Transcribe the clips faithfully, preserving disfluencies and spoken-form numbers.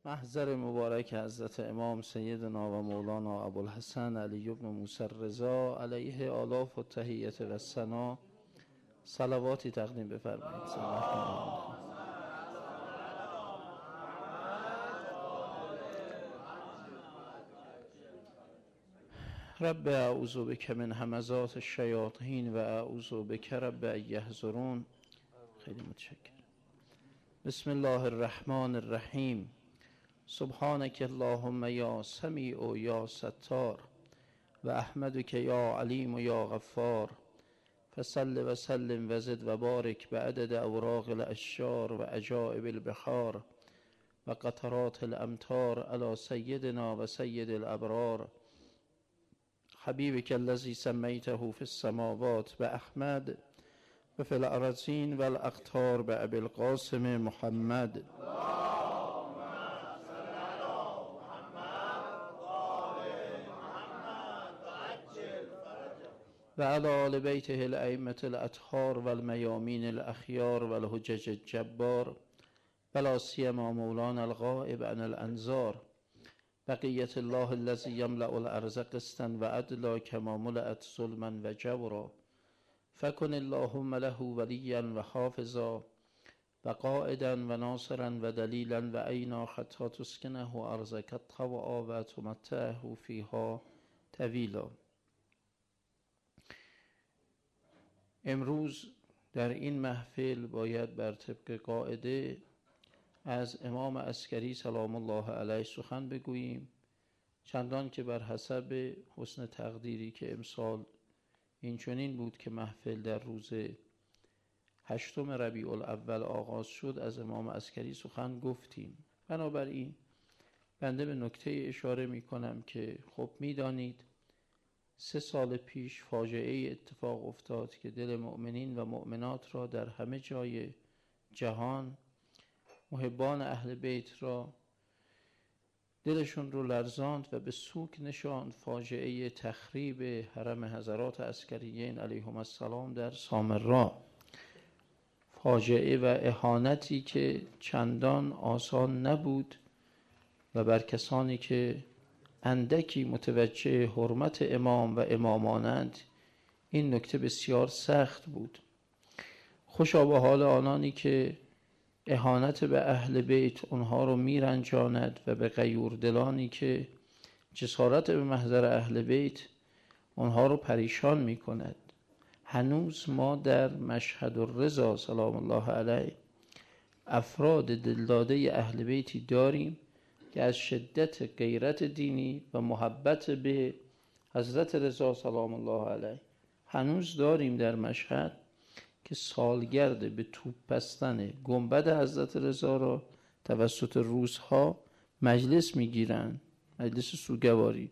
محضر مبارک حضرت امام سیدنا و مولانا ابوالحسن علی بن موسی الرضا علیه آلاف و تحیت و ثنا صلواتی تقدیم بفرمایید. رب اعوذ بک من همزات الشیاطین و اعوذ بک رب ان یحضرون. خیلی متشکرم. بسم الله الرحمن الرحیم. سبحانك اللهم یا سمیع یا ستار و احمدک یا علیم یا غفار. فصل و سلم و زد و بارک بعدد اوراق الاشجار و عجائب البحار و قطرات الامطار علی سیدنا و سید الابرار حبیبک الذی سمیته فی السماوات باحمد و فی الارضین و الاقطار بابی القاسم محمد و علی آل بیته الائمة الاطهار و المیامین الاخیار و الحجج الجبار ولا سیما مولانا الغائب عن الانظار بقیت الله الذی یملأ الارض قسطا و عدلا کما ملأت ظلما و جورا فکن اللهم له ولیا و حافظا و قائدا و ناصرا و دلیلا و عینا حتی تسکنه ارضک طوعا و تمتعه فیها طویلا. امروز در این محفل باید بر طبق قاعده از امام عسکری سلام الله علیه سخن بگوییم، چندان که بر حسب حسن تقدیری که امسال این چنین بود که محفل در روز هشتم ربیع الاول آغاز شد، از امام عسکری سخن گفتیم. بنابراین بنده به نکته اشاره می کنم که خب می دانید سه سال پیش فاجعه اتفاق افتاد که دل مؤمنین و مؤمنات را در همه جای جهان، محبان اهل بیت را دلشون رو لرزاند و به سوگ نشاند. فاجعه تخریب حرم حضرات عسکریین علیهم السلام در سامرا، فاجعه و اهانتی که چندان آسان نبود و بر کسانی که اندکی متوجه حرمت امام و امامانند این نکته بسیار سخت بود. خوشا به حال آنانی که اهانت به اهل بیت اونها رو میرنجاند و به غیور دلانی که جسارت به محضر اهل بیت اونها رو پریشان میکند. هنوز ما در مشهد الرضا سلام الله علیه افراد دلداده اهل بیتی داریم که از شدت غیرت دینی و محبت به حضرت رضا سلام الله علیه هنوز داریم در مشهد که سالگرد به توپ بستن گنبد حضرت رضا را توسط روس‌ها مجلس میگیرن، مجلس سوگواری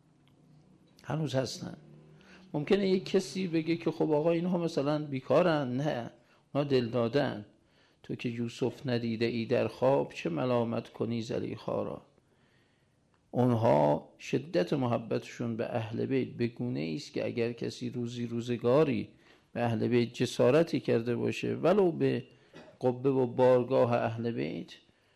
هنوز هستن. ممکنه یک کسی بگه که خب آقا اینها مثلا بیکارن. نه، ما دل دادن. تو که یوسف ندیده ای در خواب، چه ملامت کنی زلیخا را. اونها شدت محبتشون به اهل بیت به گونه است که اگر کسی روزی روزگاری به اهل بیت جسارتی کرده باشه، ولو به قبه و بارگاه اهل بیت،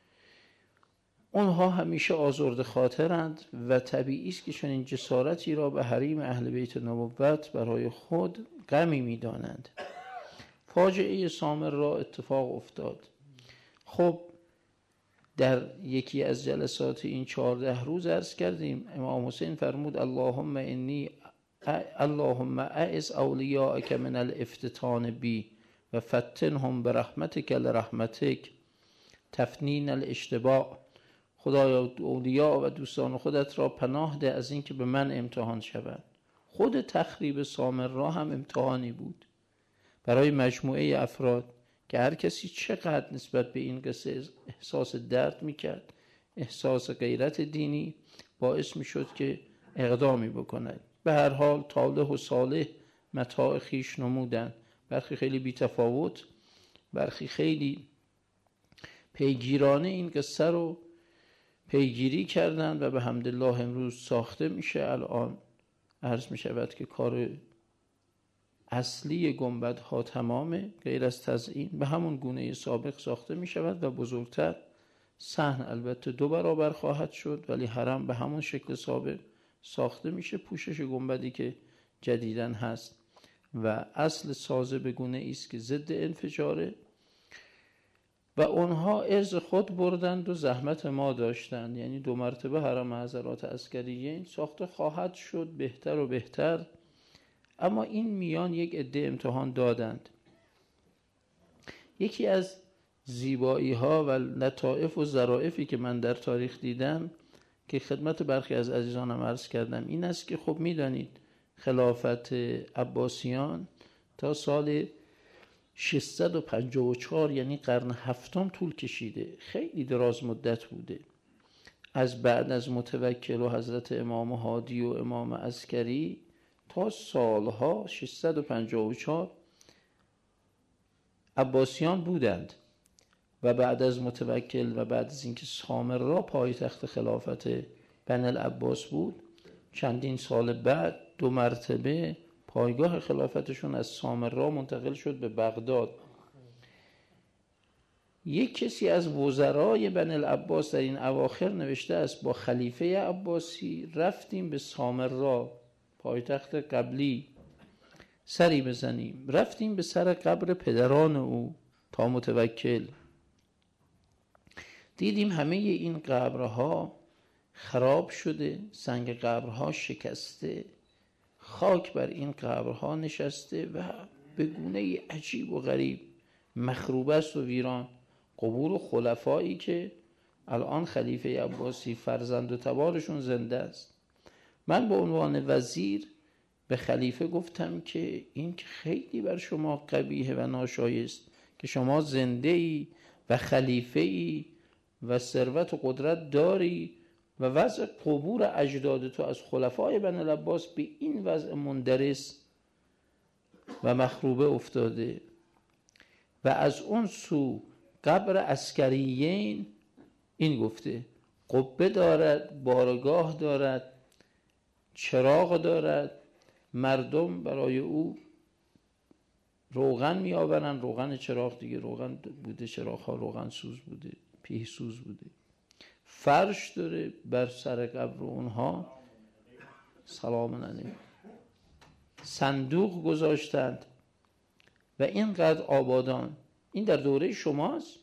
اونها همیشه آزرده خاطرند و طبیعی است که چنین جسارتی را به حریم اهل بیت نبوت برای خود غمی می‌دانند. فاجعه سامر را اتفاق افتاد. خب در یکی از جلسات این چهارده روز عرض کردیم امام حسین فرمود اللهم انی اللهم اعز اولیاءک من الافتتان بی و فتنهم برحمتک لرحمتک تفنین الاشتباع. خدایا اولیا و دوستان خودت را پناه ده از این که به من امتحان شود. خود تخریب سامر را هم امتحانی بود برای مجموعه افراد که هر کسی چقدر نسبت به این قصه احساس درد میکرد، احساس غیرت دینی، باعث میشد که اقدامی بکند. به هر حال طالح و صالح متاع خویش نمودند، برخی خیلی بی‌تفاوت، برخی خیلی پیگیرانه این قصه رو پیگیری کردند و به حمدالله امروز ساخته میشه. الان عرض میشود که کار اصلی گنبدها تمامه، غیر از تزیین به همون گونه سابق ساخته می شود و بزرگتر صحن البته دو برابر خواهد شد، ولی حرم به همون شکل سابق ساخته میشه. پوشش گنبدی که جدیداً هست و اصل سازه به گونه ایست که ضد انفجاره و اونها ارز خود بردند و زحمت ما داشتند. یعنی دو مرتبه حرم حضرات عسکریین ساخته خواهد شد، بهتر و بهتر. اما این میان یک عده امتحان دادند. یکی از زیبایی ها و لطائف و ظرافتی که من در تاریخ دیدم که خدمت برخی از عزیزانم عرض کردم این است که خب میدانید خلافت عباسیان تا سال ششصد و پنجاه و چهار یعنی قرن هفتم طول کشیده، خیلی دراز مدت بوده. از بعد از متوکل و حضرت امام هادی و امام عسکری تا سالها ششصد و پنجاه و چهار عباسیان بودند و بعد از متوکل و بعد از اینکه سامرا پایتخت خلافت بنی العباس بود، چندین سال بعد دو مرتبه پایگاه خلافتشون از سامرا منتقل شد به بغداد. یک کسی از وزرای بنی العباس در این اواخر نوشته است با خلیفه عباسی رفتیم به سامرا پایتخت قبلی سری بزنیم. رفتیم به سر قبر پدران او تا متوکل. دیدیم همه این قبرها خراب شده، سنگ قبرها شکسته، خاک بر این قبرها نشسته و به گونه عجیب و غریب مخروبه است و ویران. قبور خلفایی که الان خلیفه عباسی فرزند و تبارشون زنده است. من به عنوان وزیر به خلیفه گفتم که این خیلی بر شما قبیحه و ناشایست که شما زنده ای و خلیفه ای و ثروت و قدرت داری و وضع قبور اجداد تو از خلفای بنی العباس به این وضع مندرس و مخروبه افتاده و از اون سو قبر عسکریین این گفته قبه دارد، بارگاه دارد، چراغ دارد، مردم برای او روغن می آورن. روغن چراغ دیگه روغن بوده، چراغ ها روغن سوز بوده، پیه سوز بوده. فرش داره بر سر قبر اونها سلام علیکم صندوق گذاشتند و اینقدر آبادان. این در دوره شماست،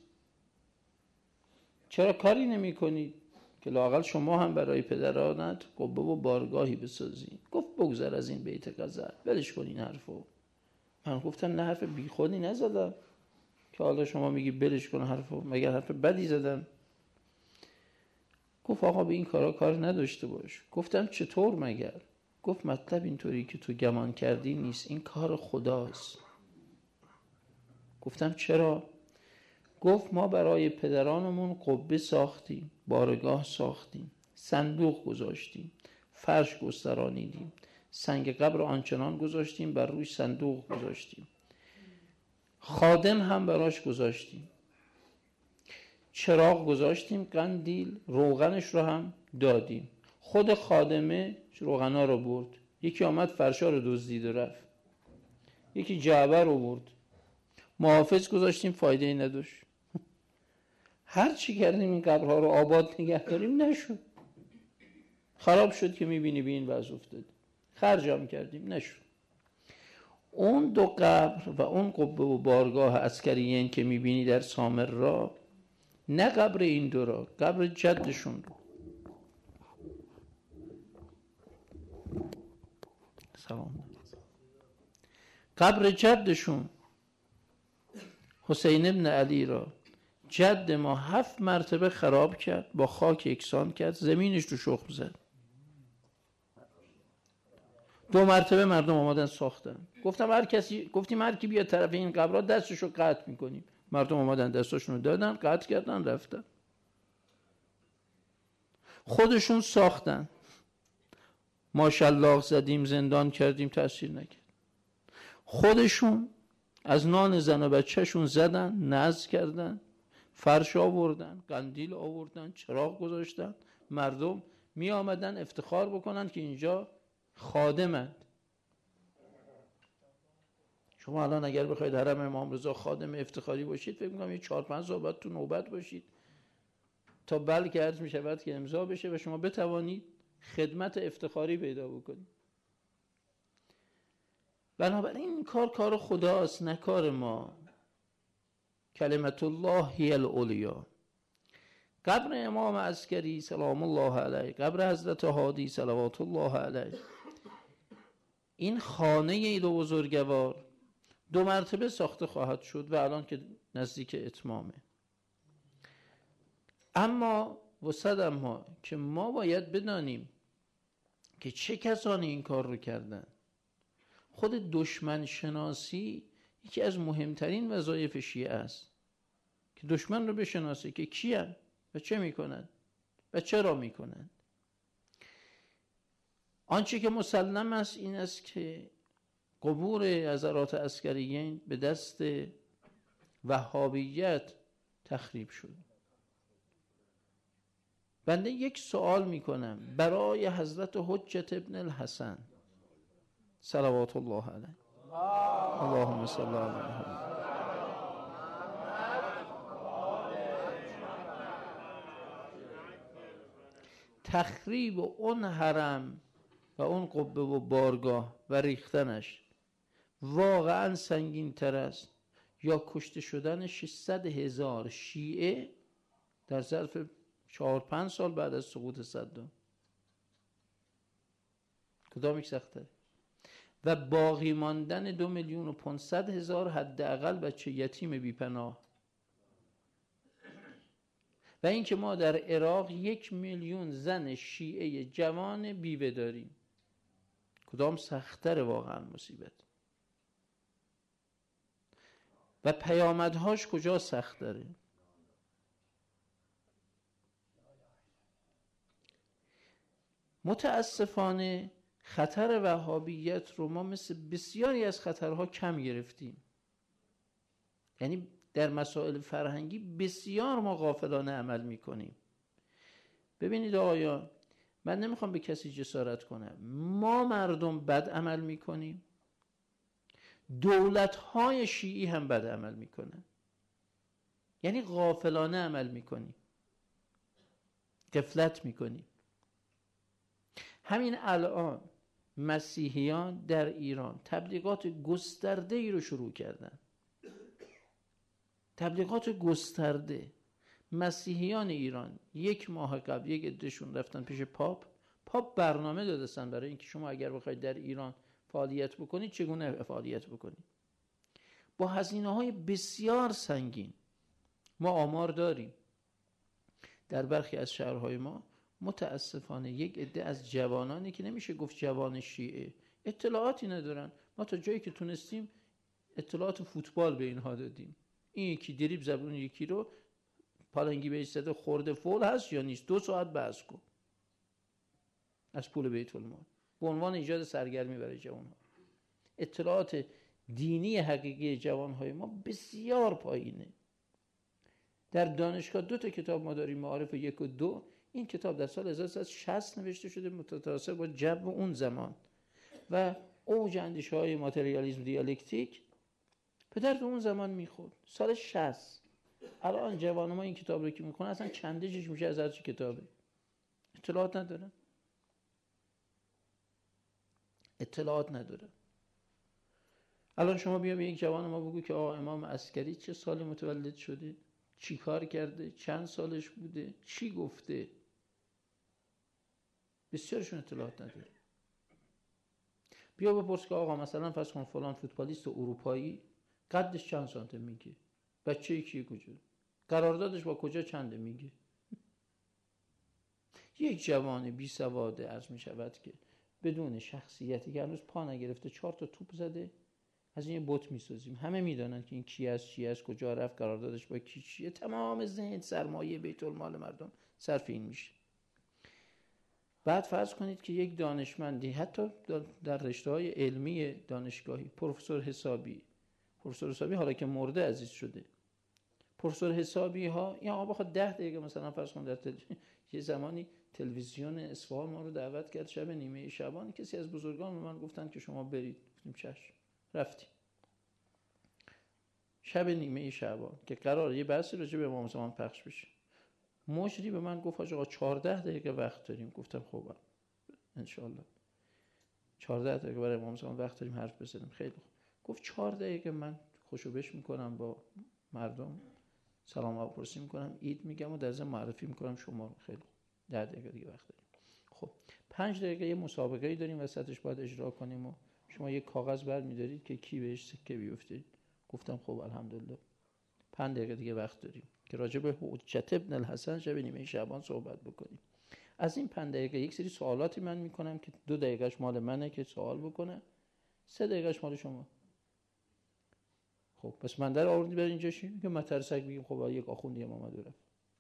چرا کاری نمی کنید که لااقل شما هم برای پدرانت قبه و بارگاهی بسازید؟ گفت بگذر از این بیت غزل، ولش کن این حرفو. من گفتم نه حرف بی خودی نزدم که حالا شما میگی بلش کن حرفو، مگر حرف بدی زدم؟ گفت آقا به این کارا کار نداشته باش. گفتم چطور مگر؟ گفت مطلب اینطوری که تو گمان کردی نیست، این کار خداست. گفتم چرا؟ گفت ما برای پدرانمون قبه ساختیم، بارگاه ساختیم، صندوق گذاشتیم، فرش گسترانیدیم، سنگ قبر آنچنان گذاشتیم، بر روی صندوق گذاشتیم، خادم هم براش گذاشتیم، چراغ گذاشتیم، قندیل، روغنش رو هم دادیم. خود خادمه روغنا رو برد، یکی آمد فرشا رو دزدید و رفت، یکی جعبه رو برد، محافظ گذاشتیم فایده ای نداشت. هر چی کردیم این قبرها رو آباد نگه داریم نشد، خراب شد که میبینی به این وضع افتاد. خرجم کردیم نشد. اون دو قبر و اون قبه و بارگاه عسکریین که میبینی در سامرا، نه قبر این دو را، قبر جدشون رو. سلام. قبر جدشون حسین ابن علی را جد ما هفت مرتبه خراب کرد، با خاک یکسان کرد، زمینش رو شخم زد. دو مرتبه مردم آمدن ساختن. گفتم هر کسی گفتیم هر کی بیاد طرف این قبرها دستشو قطع میکنیم. مردم آمدن دستاشونو دادن، قطع کردن، رفتن. خودشون ساختن. ماشاءالله زدیم، زندان کردیم، تأثیر نکرد. خودشون از نان زن و بچهشون زدن، نذر کردن، فرش آوردن، قندیل آوردن، چراغ گذاشتن. مردم می آمدن افتخار بکنن که اینجا خادمند. شما الان اگر بخواید حرم امام رضا خادم افتخاری باشید، فکر می‌کنم یه چهار پنج سال بعد تو نوبت باشید. تا بلکه عرض می شود که امضا بشه و شما بتوانید خدمت افتخاری پیدا بکنید. بنابراین این کار کار خداست، نه کار ما. کلمت الله هی العلیا. قبر امام عسکری سلام الله علیه، قبر حضرت هادی صلوات الله علیه، این خانه ای دو بزرگوار دو مرتبه ساخته خواهد شد و الان که نزدیک اتمامه. اما وسط اما که ما باید بدانیم که چه کسانی این کار رو کردن. خود دشمن شناسی یکی از مهمترین وظایف شیعه است که دشمن رو بشناسه که کیان و چه میکنن و چرا میکنن. آنچه که مسلم است این است که قبور حضرات عسکریین به دست وهابیت تخریب شد. بنده یک سوال میکنم برای حضرت حجت ابن الحسن صلوات الله علیه، اللهم صل علی محمد، تخریب اون حرم و اون قبه و بارگاه و ریختنش واقعا سنگین تر است یا کشته شدن ششصد هزار شیعه در ظرف چهار پنج سال بعد از سقوط صدام؟ کدام یک سخت‌تره؟ و باقی ماندن دو میلیون و پانصد هزار حداقل بچه یتیم بیپناه، و اینکه ما در عراق یک میلیون زن شیعه جوان بیوه داریم. کدام سخت‌تره واقعا مصیبت؟ و پیامدهاش کجا سخت داره؟ متاسفانه خطر وهابیت رو ما مثل بسیاری از خطرها کم گرفتیم. یعنی در مسائل فرهنگی بسیار ما غافلانه عمل میکنیم. ببینید آقایان، من نمیخوام به کسی جسارت کنم، ما مردم بد عمل میکنیم، دولت‌های شیعی هم بد عمل میکنن. یعنی غافلانه عمل میکنیم، غفلت میکنیم. همین الان مسیحیان در ایران تبلیغات گسترده ای رو شروع کردن. تبلیغات گسترده. مسیحیان ایران یک ماه قبل یک عدهشون رفتن پیش پاپ. پاپ برنامه دادستن برای اینکه شما اگر بخواید در ایران فعالیت بکنید چگونه فعالیت بکنید، با هزینه‌های بسیار سنگین. ما آمار داریم در برخی از شهرهای ما متاسفانه یک عده از جوانانی که نمیشه گفت جوان شیعه، اطلاعاتی ندارن. ما تا جایی که تونستیم اطلاعات فوتبال به اینها دادیم. این یکی دریب زبون یکی رو پالنگی بهش زده خورده فول هست یا نیست، دو ساعت بحث کن از پول بیت المال به عنوان ایجاد سرگرمی برای جوانها. اطلاعات دینی حقیقی جوانهای ما بسیار پایینه. در دانشگاه دو تا کتاب ما داریم، معارف یک و دو. این کتاب در سال هزار و سیصد و شصت نوشته شده، متناسب با جو اون زمان و اوج اندیشه‌های ماتریالیسم دیالکتیک به درد اون زمان میخورد. سال شصت. الان جوان ما این کتاب رو که میخونن اصلا چندشش میشه از هر چی کتابه. اطلاعات ندارن. اطلاعات ندارن. الان شما بیا به یک جوان ما بگو که آقا امام عسکری چه سالی متولد شده، چی کار کرده، چند سالش بوده، چی گفته، بسیارشون اطلاعات نداره. بیا بپرس که آقا مثلا فرض کن فلان فوتبالیست اروپایی قدش چند سانته میگه، بچه کیه، کجا، قراردادش با کجا چنده میگه. یک جوان بی سواده عرض می شود که بدون شخصیتی که هنوز پا نگرفته چهار تا توپ زده، از این بت میسازیم. همه میدونن که این کی است، چی است، کجا رفت، قراردادش با کی چیه. تمام ذهن سرمایه بیت المال مردم صرف این میشه. بعد فرض کنید که یک دانشمندی حتی در رشته‌های علمی دانشگاهی، پروفسور حسابی، پروفسور حسابی حالا که مرده عزیز شده، پروفسور حسابی ها یا آقا بخواد ده دقیقه مثلا فرض کن در تل... یه زمانی تلویزیون اصفهان ما رو دعوت کرد شب نیمه شعبان. کسی از بزرگان به من گفتن که شما برید، گفتیم چشم، رفتیم. شب نیمه شعبان که قرار یه بحثی راجع به امام زمان پخش بشه، مجری به من گفت آقا چهارده دقیقه وقت داریم. گفتم خب انشالله چهارده دقیقه برای امام زمان وقت داریم حرف بزنیم. خیلی خوب. گفت چهار دقیقه من خوشوبش میکنم با مردم، سلام و پرسی میکنم، عید میگم و در ضمن معرفی میکنم شما رو. خیلی خوب. ده دقیقه دیگه وقت داریم. خب پنج دقیقه یه مسابقه داریم وسطش باید اجرا کنیم و شما یه کاغذ برمی‌دارید که کی بهش سکه بیفته. گفتم خب الحمدلله پنج دقیقه دیگه وقت داریم که راجع به حجت ابن الحسن شب نیمه شعبان صحبت بکنیم. از این پنج دقیقه یک سری سوالاتی من میکنم که دو دقیقهش مال منه که سوال بکنه، سه دقیقهش مال شما. خب پس من در آوردی بر اینجا چی؟ که مترسک بگیم خب یک آخوندی امام رفت.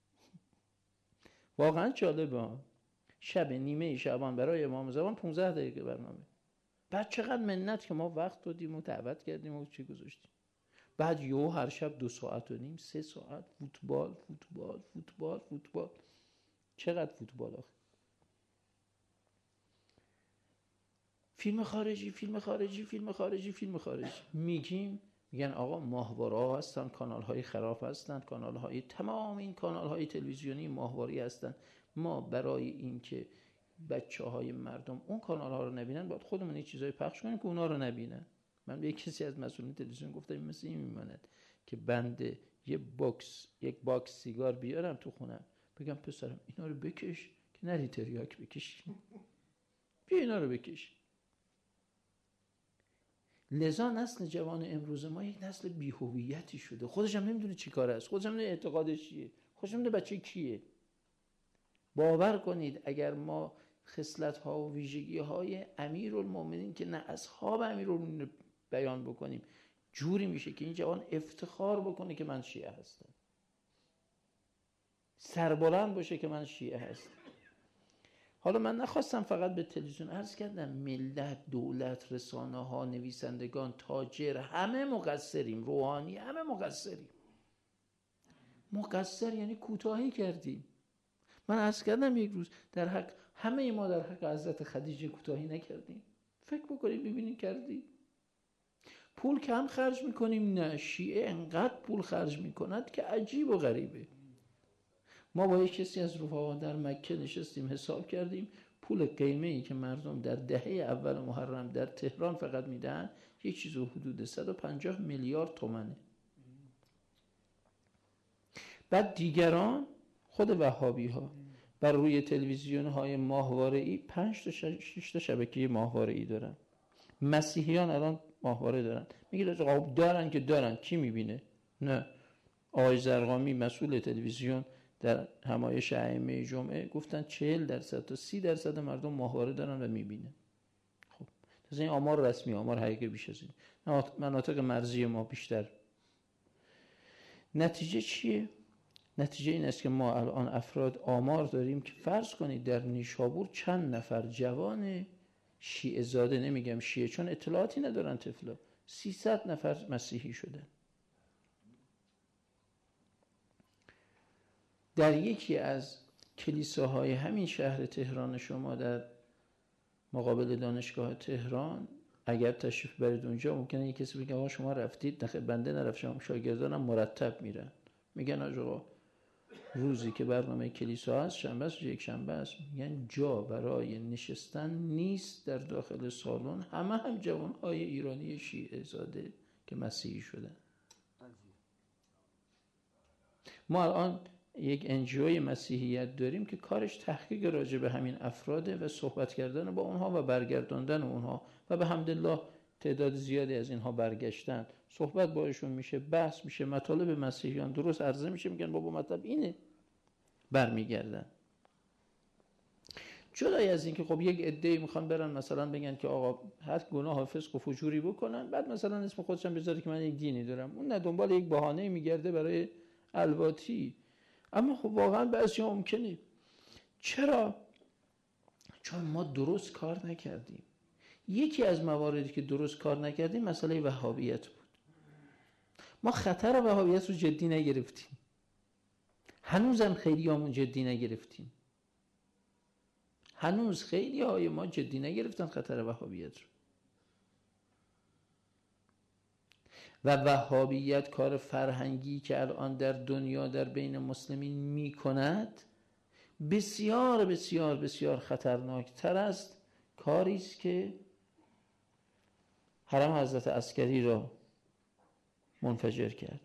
واقعا جالبه. شب نیمه شعبان برای امام زمان پانزده دقیقه برنامه. بعد چقدر منت که ما وقت دادیم و دعوت کردیم و چی گذاشتیم. بعد یهو هر شب دو ساعت و نیم سه ساعت فوتبال فوتبال فوتبال فوتبال. چقدر فوتبال آخه. فیلم خارجی فیلم خارجی فیلم خارجی فیلم خارجی میگیم. میگن آقا ماهواره هستن، کانال های خراب هستن، کانال های تمام این کانال های تلویزیونی ماهواری هستن. ما برای اینکه بچه های مردم اون کانال ها رو نبینن باید خودمون این چیزای پخش کنیم که اونا رو نبینن. من به کسی از مسئولین تلویزیون گفتم این مثل این میماند که بنده یه باکس یک باکس سیگار بیارم تو خونم بگم پسرم اینا رو بکش که نری تریاک بکشی، بیا اینا رو بکش. لذا نسل جوان امروز ما یک نسل بی‌هویتی شده، خودش هم نمیدونه چی کار است، خودش هم نمیدونه اعتقادش چیه، خودش هم نمیدونه بچه کیه. باور کنید اگر ما خصلت‌ها و ویژگی‌های امیرالمومنین که نه اصحاب امیرالمومنین بیان بکنیم، جوری میشه که این جوان افتخار بکنه که من شیعه هستم، سربلند باشه که من شیعه هستم. حالا من نخواستم فقط به تلویزیون عرض کردم، ملت، دولت، رسانه ها، نویسندگان، تاجر، همه مقصریم، روحانی همه مقصریم. مقصر یعنی کوتاهی کردیم. من عرض کردم یک روز در حق همه ما در حق حضرت خدیجه کوتاهی نکردیم. فکر بکنید ببینید کردیم. پول کم خرج میکنیم؟ نه، شیعه انقدر پول خرج میکند که عجیب و غریبه. ما با یک کسی از رفقا در مکه نشستیم حساب کردیم پول قیمه‌ای که مردم در دهه اول محرم در تهران فقط میدن یک چیز حدود صد و پنجاه میلیارد تومنه. بعد دیگران خود وهابی ها بر روی تلویزیون های ماهواره‌ای پنج تا شش تا شبکه ماهواره‌ای دارن. مسیحیان الان ماهواره دارن. میگه آقا دارن که دارن، کی میبینه؟ نه. آقای زرقامی مسئول تلویزیون در همایش ائمه جمعه گفتن چهل درصد تا سی درصد مردم ماهواره دارن و میبینن. خب از این آمار رسمی، آمار حقیقی بیش از این. مناطق مرزی ما بیشتر. نتیجه چیه؟ نتیجه این است که ما الان افراد آمار داریم که فرض کنید در نیشابور چند نفر جوان شیعه زاده، نمیگم شیعه چون اطلاعاتی ندارن طفلا، سیصد نفر مسیحی شدن. در یکی از کلیساهای همین شهر تهران شما در مقابل دانشگاه تهران اگر تشریف برید اونجا ممکنه یک کسی بگه آقا شما رفتید؟ نخیر بنده نرفتم، شاگردانم مرتب میرن. میگن آقا روزی که برنامه کلیسا هست شنبه است، یک شنبه است، میگن جا برای نشستن نیست در داخل سالن، همه هم جوانهای ایرانی شیعه زاده که مسیحی شدن. ما الان یک انجیوی مسیحیت داریم که کارش تحقیق راجع به همین افراده و صحبت کردن با اونها و برگرداندن اونها و به حمدالله تعداد زیادی از اینها برگشتن، صحبت باشون میشه، بحث میشه، مطالب مسیحیان درست عرضه میشه، میگن بابا مطلب اینه، برمیگردن. جدای از این که خب یک عده‌ای میخوان برن مثلا بگن که آقا هر گناه و فسق و فجوری بکنن، بعد مثلا اسم خودشم بذاره که من یک دینی دارم، اون نه دنبال یک بهانه میگرده برای الواتی. اما خب واقعا بعضی‌ها ممکنه. چرا؟ چون ما درست کار نکردیم. یکی از مواردی که درست کار نکردیم مسئله وهابیت بود. ما خطر وهابیت رو جدی نگرفتیم. هنوزم خیلی همون جدی نگرفتیم. هنوز خیلی های ما جدی نگرفتن خطر وهابیت رو. و وهابیت کار فرهنگی که الان در دنیا در بین مسلمین می کند بسیار بسیار بسیار خطرناک تر است کاری است که حرم حضرت عسکری را منفجر کرد.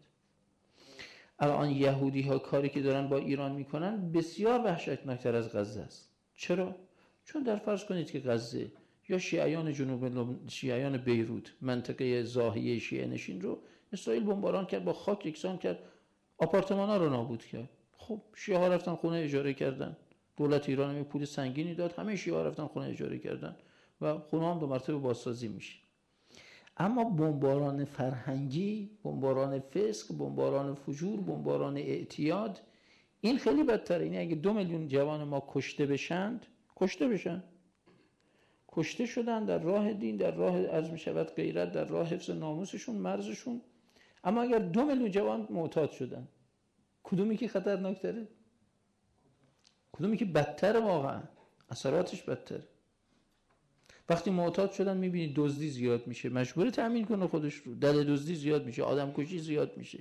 الان یهودی ها کاری که دارن با ایران میکنن بسیار وحشتناکتر از غزه است. چرا؟ چون در فرض کنید که غزه یا شیعیان جنوب شیعیان بیروت منطقه زاهیه شیعه نشین رو اسرائیل بمباران کرد، با خاک یکسان کرد، آپارتمان ها رو نابود کرد. خب شیعه ها رفتن خونه اجاره کردن، دولت ایران هم پول سنگینی داد، همه شیعه ها رفتن خونه اجاره کردن و خونه هم دو مرتبه بازسازی میشه. اما بمباران فرهنگی، بمباران فسق، بمباران فجور، بمباران اعتیاد، این خیلی بدتره. اینه اگه دو میلیون جوان ما کشته بشند، کشته بشن کشته شدن در راه دین، در راه عرض می شود غیرت، در راه حفظ ناموسشون، مرزشون. اما اگر دو میلیون جوان معتاد شدن، کدومی که خطرناکتره؟ کدومی که بدتره؟ واقعا اثراتش بدتره. وقتی معتاد شدن میبینید دزدی زیاد میشه، مجبور تأمین کنه خودش رو، دل دزدی زیاد میشه، آدم کشی زیاد میشه.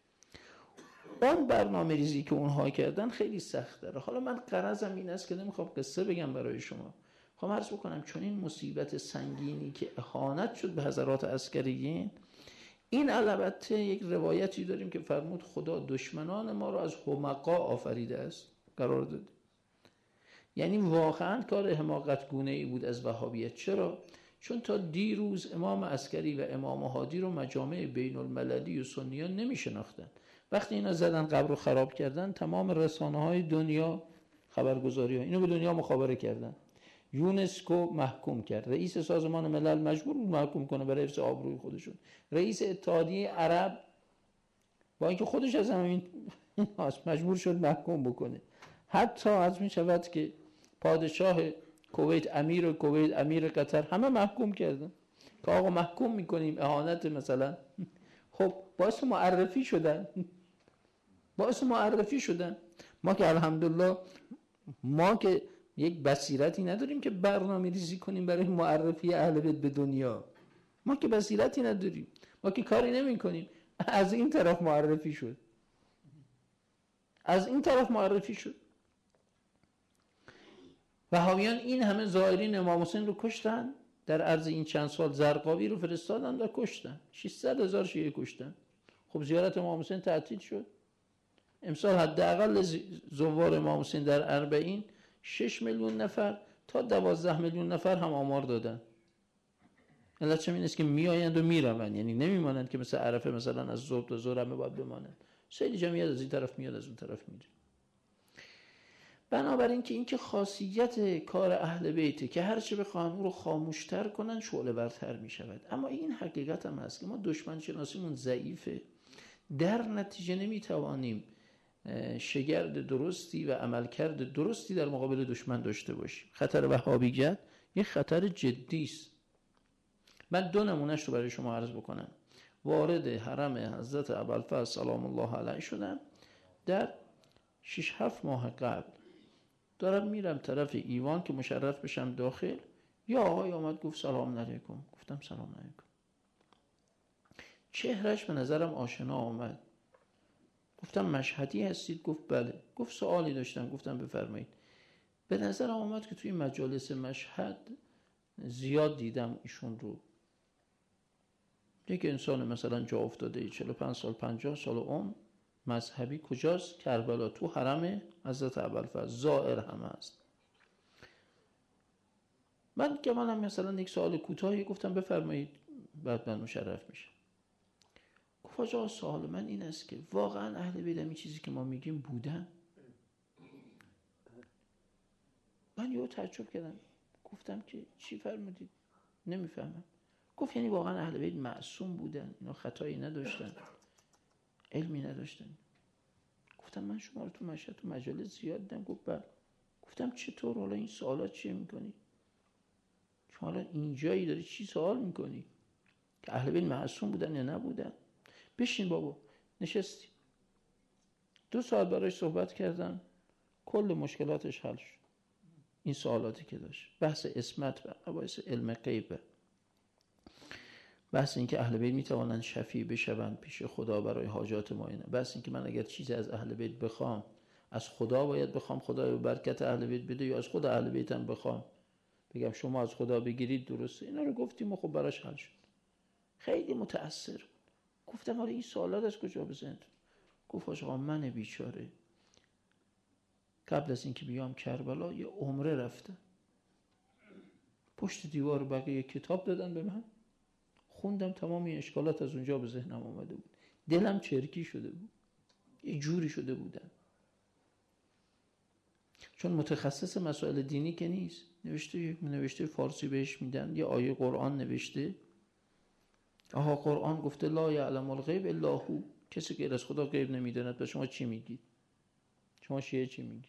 اون برنامه ریزی که اونها کردن خیلی سخت داره. حالا من غرضم این است که نمیخوام قصه بگم برای شما، خواهم عرض بکنم چون این مصیبت سنگینی که اهانت شد به حضرات عسکریین، این البته یک روایتی داریم که فرمود خدا دشمنان ما رو از حمقا آفریده است قرار داده. یعنی واقعا کار حماقت گونه ای بود از وهابیت. چرا؟ چون تا دیروز امام عسکری و امام هادی رو مجامع بین المللی و سنیان نمی شناختن. وقتی اینا زدن قبر رو خراب کردن، تمام رسانه های دنیا خبرگزاری ها اینو به دنیا مخابره کردن. یونسکو محکوم کرد، رئیس سازمان ملل مجبور بود محکوم کنه برای حفظ آبروی خودشون، رئیس اتحادیه عرب با اینکه خودش از همین مجبور شد محکوم بکنه. حتی از می شود که پادشاه کویت، امیر کویت، امیر قطر، همه محکوم کردن که آقا محکوم میکنیم اهانت مثلا. خب باعث معرفی شدن، باعث معرفی شدن. ما که الحمدلله ما که یک بصیرتی نداریم که برنامه ریزی کنیم برای معرفی اهل بیت به دنیا، ما که بصیرتی نداریم، ما که کاری نمی کنیم. از این طرف معرفی شد، از این طرف معرفی شد. وهابیان این همه زائرین امام حسین رو کشتن در عرض این چند سال، زرقاوی رو فرستادن و کشتن، ششصد هزار شیعه کشتن. خب زیارت امام حسین تعطیل شد. امسال حداقل زوار امام حسین در اربعین شش میلیون نفر تا دوازده میلیون نفر هم آمار دادن. علت این است که میآیند و میروند، یعنی نمیمانند که مثل عرفه مثلا از ظهر تا ظهر همه باید بمانند. خیلی جمعیت از این طرف میاد از اون طرف میره. بنابراین که این که خاصیت کار اهل بیته که هر چه بخواهن او رو خاموشتر کنن شعله ورتر می شود. اما این حقیقت هم هست که ما دشمن شناسیمون ضعیفه، در نتیجه نمی توانیم شگرد درستی و عملکرد درستی در مقابل دشمن داشته باشیم. خطر وهابیت یک خطر جدی است. من دو نمونهش رو برای شما عرض بکنم. وارد حرم حضرت ابوالفضل سلام الله علیه شدم در شش هفت ماه قبل. دارم میرم طرف ایوان که مشرف بشم داخل، یا آقای آمد گفت سلام علیکم. گفتم سلام علیکم. چهرش به نظرم آشنا آمد. گفتم مشهدی هستید؟ گفت بله. گفت سوالی داشتم. گفتم بفرمایید. به نظرم آمد که توی مجالس مشهد زیاد دیدم ایشون رو. یک انسان مثلا جا افتاده چهل و پنج سال پنجاه سال عمر، مذهبی، کجاست؟ کربلا، تو حرم حضرت ابوالفضل، زائر هم هست. من که منم مثلا یک سوال کوتاهی گفتم بفرمایید، بعد من مشرف میشم. گفت آقا سوال من این است که واقعا اهل بیت این چیزی که ما میگیم بودن؟ من یهو تعجب کردم. گفتم که چی فرمودید؟ نمیفهمم. گفت یعنی واقعا اهل بیت معصوم بودن، اینا خطایی نداشتن، علمی نداشتن. گفتم من شما رو تو مشهد تو مجالس زیاد دیدم. گفت بله. گفتم چطور؟ حالا این سوالات چیه میکنی؟ شما حالا اینجایی داری چی سوال میکنی؟ که اهل بیت معصوم بودن یا نبودن؟ بشین بابا. نشستی. دو ساعت براش صحبت کردم، کل مشکلاتش حل شد. این سوالاتی که داشت، بحث عصمت و مباحث علم غیبه. بحث این که اهل بیت میتوانند شفیع بشوند پیش خدا برای حاجات ما اینه. بحث این که من اگر چیزی از اهل بیت بخوام از خدا باید بخوام خدا به برکت اهل بیت بده، یا از خود اهل بیتم بخوام بگم شما از خدا بگیرید درسته. اینا رو گفتیم و خب براش حل شد. خیلی متأثر گفتم آره این سوالات از کجا بزنید؟ گفت آقا من بیچاره قبل از اینکه بیام کربلا یه عمره رفتم، پشت دیوار بقیه کتاب دادن به من، خوندم، تمام این اشکالات از اونجا به ذهنم آمده بود، دلم چرکی شده بود، یه جوری شده بودم، چون متخصص مسائل دینی که نیست. نوشته نوشته فارسی بهش میدن، یه آیه قرآن نوشته، آها قرآن گفته لا یعلم الغیب الا هو، کسی غیر از خدا غیب نمیداند. و شما چی میگید؟ شما شیعه چی میگید؟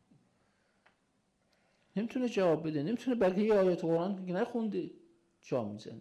نمیتونه جواب بده، نمیتونه بقیه آیات قرآن که نخونده جا میزنه.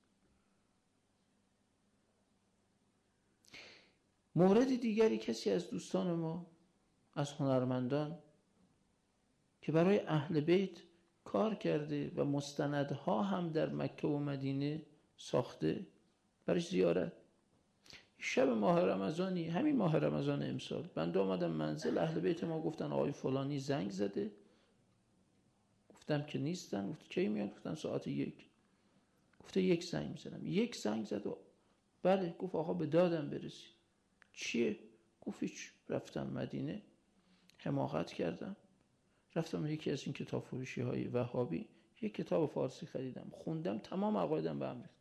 مورد دیگری کسی از دوستان ما از هنرمندان که برای اهل بیت کار کرده و مستندها هم در مکه و مدینه ساخته برای زیارت. شب ماه رمضانی، همین ماه رمضان امسال، بنده آمدم منزل، اهل بیت ما گفتن آقای فلانی زنگ زده. گفتم که نیستن. گفت کی میاد؟ گفتن ساعت یک. گفته یک زنگ میزنم. یک زنگ زد و بله. گفت آقا به دادم برسی. چیه؟ گفت هیچ، رفتم مدینه حماقت کردم، رفتم یکی از این کتاب فروشی های وهابی یک کتاب فارسی خریدم، خوندم، تمام عقایدم به هم ریخت.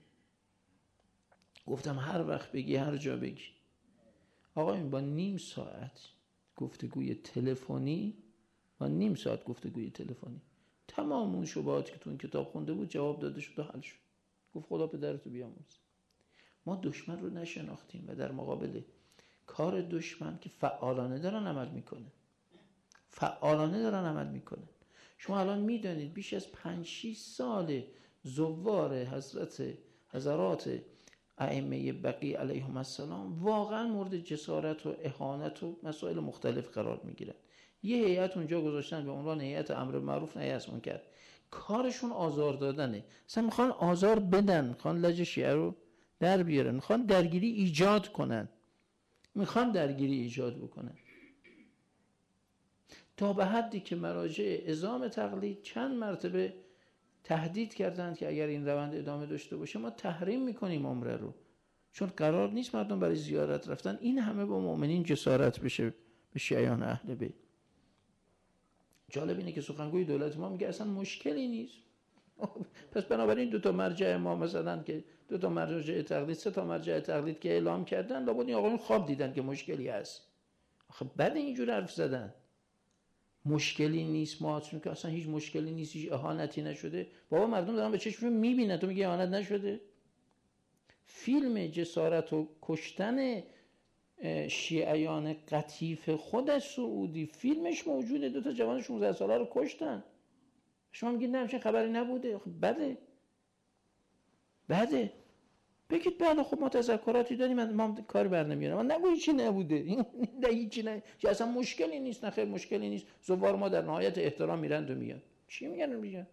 گفتم هر وقت بگی هر جا بگی. آقا این با نیم ساعت گفتگوی تلفنی، با نیم ساعت گفتگوی تلفنی تمام اون شبهاتی که تو این کتاب خونده بود جواب داده شد و حل شد. گفت خدا پدرتو بیامرز. ما دشمن رو نشناختیم و در مقابل کار دشمن که فعالانه دارن عمل میکنه، فعالانه دارن عمل میکنن. شما الان میدانید بیش از پنج شش سال زوار حضرت حضرات ائمه بقیع علیهم السلام واقعا مورد جسارت و اهانت و مسائل مختلف قرار میگیرن. یه هیئت اونجا گذاشتن به عنوان هیئت امر معروف نهی از منکر، کارشون آزار دادنه. مثلا میخوان آزار بدن، میخوان لج شیعه رو در بیارن، میخوان درگیری ایجاد کنن، میخوان درگیری ایجاد بکنن، تا به حدی که مراجع عظام تقلید چند مرتبه تهدید کردند که اگر این روند ادامه داشته باشه ما تحریم میکنیم عمره رو، چون قرار نیست مردم برای زیارت رفتن این همه با مؤمنین جسارت بشه به شیعیان اهل بیت. جالب اینه که سخنگوی دولت ما میگه اصلا مشکلی نیست. پس بنابراین دو تا مرجع ما مثلا که دو تا مرجع تقلید، سه تا مرجع تقلید که اعلام کردن، لابد این آقایون خواب دیدن که مشکلی هست. آخه بعد اینجور حرف زدن مشکلی نیست، ما چون که اصلا هیچ مشکلی نیست، هیچ اهانتی نشده. بابا مردم دارن به چشمشون میبینن، تو میگی اهانت نشده؟ فیلم جسارت و کشتن شیعیان قطیف خود سعودی فیلمش موجوده، دو تا جوان شانزده ساله رو کشتن. شما میگید نه همچین خبری نبوده. خب بده بده بگید بله خب ما تذکراتی داریم، ما کاری بر نمیاریم، ما نگو هیچی نبوده، این نه هیچی نه، اصلا مشکلی نیست. نه خیر مشکلی نیست، زوار ما در نهایت احترام میرند و میان. چی میگن میگن؟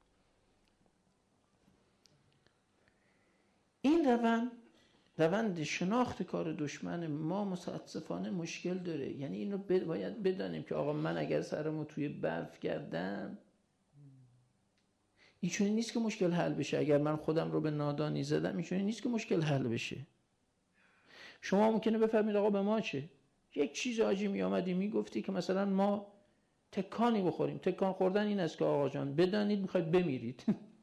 این روند روند شناخت کار دشمن ما متاسفانه مشکل داره. یعنی اینو باید بدانیم که آقا من اگر سرمو توی برف کردم اینجوری نیست که مشکل حل بشه. اگر من خودم رو به نادانی زدم اینجوری نیست که مشکل حل بشه. شما ممکنه بفهمید آقا به ما چه؟ یک چیز عاجی می آمدی میگفتی که مثلا ما تکانی بخوریم. تکان خوردن این است که آقا جان بدانید میخواید بمیرید.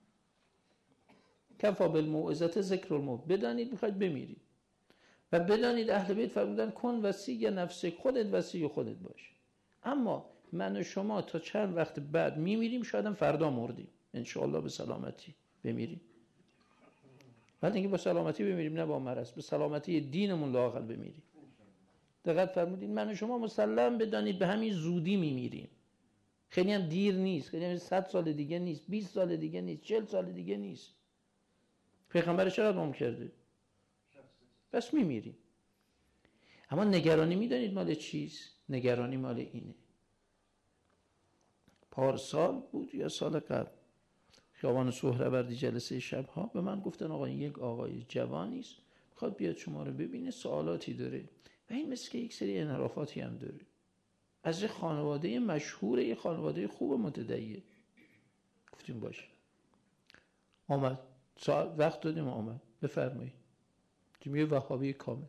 کفا بالموعظه ذکر الموت. بدانید میخواید بمیرید و بدانید اهل بیت فرمودن کن وصی نفسک، خودت وصی خودت باش. اما من و شما تا چند وقت بعد میمیریم، شاید هم فردا مردیم، انشاءالله به سلامتی بمیریم. ولی اینکه با سلامتی بمیریم نه با مرض، به سلامتی دینمون لااقل بمیریم. دقت فرمودین؟ من و شما مسلم بدانید به همین زودی میمیریم. خیلی هم دیر نیست، خیلی هم صد سال دیگه نیست، بیست سال دیگه نیست، چهل سال دیگه نیست. پیغمبر چقدر عمر کرده؟ بس میمیریم. اما نگرانی میدانید مال چیست؟ نگرانی مال اینه. پارسال بود یا سال قبل خیابان سهروردی جلسه شبها، به من گفتن آقا این یک آقای جوانی است میخواد بیاد شما رو ببینه، سوالاتی داره و این مثل که یک سری انحرافاتی هم داره، از یه خانواده مشهوره، یه خانواده خوب و متدین. گفتیم باشه. آمد، ساعت وقت دادیم آمد، بفرمایید. دیدیم یه وهابی کامل.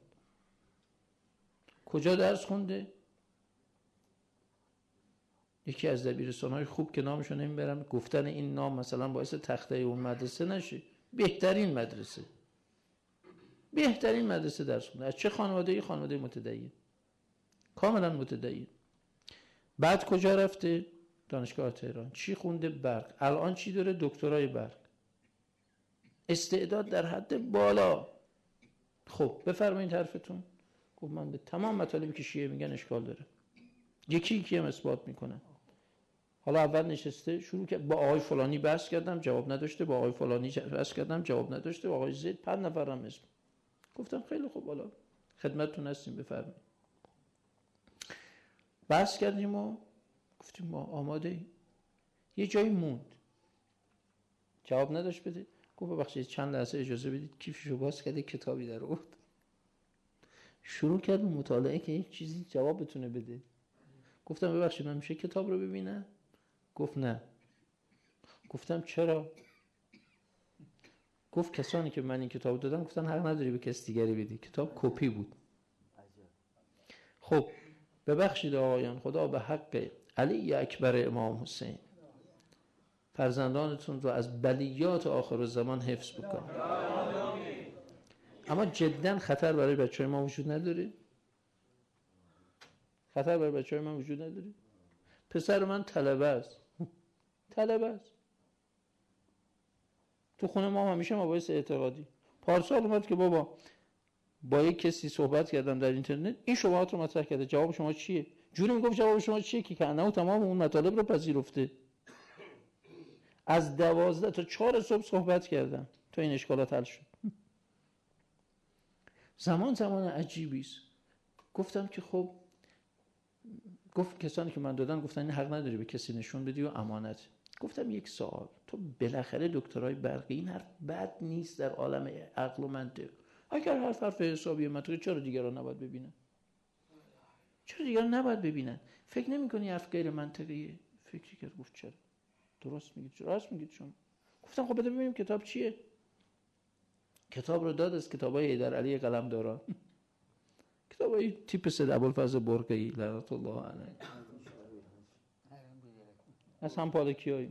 کجا درس خونده؟ یکی از دبیرستان‌های خوب که نامشو نمیبرم، گفتن این نام مثلا باعث تخته اون مدرسه نشه، بهترین مدرسه بهترین مدرسه درس خونده. از چه خانواده؟ خانواده متدین، کاملا متدین. بعد کجا رفته؟ دانشگاه تهران. چی خونده؟ برق. الان چی داره؟ دکترای برق. استعداد در حد بالا. خب بفرمایید حرفتون. گفت من به تمام مطالبی که شیعه میگن اشکال داره، یکی یکی هم اثبات میکنن. حالا اول نشسته شروع کرد با آقای فلانی بحث کردم جواب نداشته، با آقای فلانی بحث کردم جواب نداشته، با آقای زید پنج نفرم اسم. گفتم خیلی خوب، حالا خدمتتون هستیم، بفرمایید. بحث کردیم و گفتیم ما آماده ایم. یه جایی موند جواب نداشت بده. گفت ببخشید چند لحظه اجازه بدید. کیفشو باز کرد، کتابی در آورد، شروع کرد مطالعه که یک چیزی جواب بتونه بده. گفتم ببخشید من میشه کتاب رو ببینم؟ گفت نه. گفتم چرا؟ گفت کسانی که من این کتاب دادم گفتن حق نداری به کس دیگری بدی، کتاب کپی بود. خب ببخشید آقایان، خدا به حق علی اکبر امام حسین فرزندانتون رو از بلیات آخر الزمان حفظ بکنه. اما جدا خطر برای بچه‌های ما وجود نداره؟ خطر برای بچه‌های ما وجود نداره؟ پسر من طلبه است طلبه است تو خونه ما همیشه مباحث اعتقادی. پارسال اومد که بابا با یک کسی صحبت کردم در اینترنت، این شبهات رو مطرح کرده، جواب شما چیه؟ جوری میگفت جواب شما چیه که کنه تمام اون مطالب رو پذیرفته. از دوازده تا چهار صبح صحبت کردم تا این اشکالات حل شد. زمان زمان عجیبی است. گفتم که خب، گفت کسانی که من دادن گفتن این حق نداری به کسی نشون بدی و امانت. گفتم یک سوال، تو بالاخره دکترای برقی، این حرف بد نیست در عالم عقل و منطق. اگر حرف حرف حسابی منطقی، چرا دیگران نباید ببینن؟ چرا دیگران نباید ببینن؟ فکر نمی‌کنی حرف غیر منطقیه؟ فکری کرد گفت چرا؟ درست میگید، راست میگید شما. گفتم خب بده ببینیم کتاب چیه. کتاب رو داد، از کتابای حیدر علی قلمداران، کتابای تیپ سید ابوالفضل برقی لعنت الله علیه، از هم پالکیایی.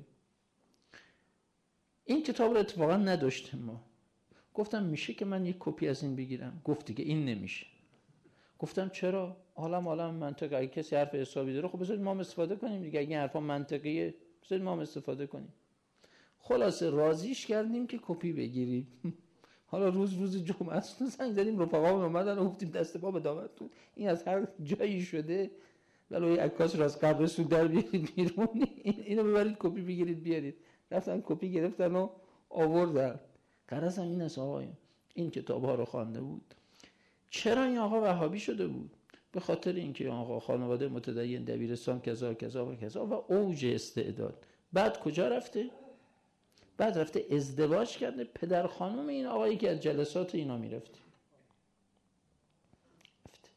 این کتاب رو اتفاقا نداشتیم ما. گفتم میشه که من یک کپی از این بگیرم؟ گفت دیگه این نمیشه. گفتم چرا؟ حالا حالا منطق، اگه کسی حرف حسابی داره خب بذارید ما هم استفاده کنیم دیگه، اگه این حرفا منطقیه بذارید ما هم استفاده کنیم. خلاصه راضیش کردیم که کپی بگیریم. حالا روز روز جمعه است، زنگ زدیم رفقا اومدن و گفتیم دست پا به دامتون، این از هر جایی شده ولای عکاس راست قبر سود در بیارید بیرون، اینو ببرید کپی بگیرید بیارید. رفتن کپی گرفتن و آوردن. غرض این است آقایان، این کتاب‌ها رو خوانده بود. چرا این آقا وهابی شده بود؟ به خاطر اینکه آقا خانواده متدین، دبیرستان کذا کذا و کذا و اوج استعداد. بعد کجا رفته؟ بعد رفته ازدواج کرده، پدر خانم این آقایی که از جلسات اینا میرفته. رفته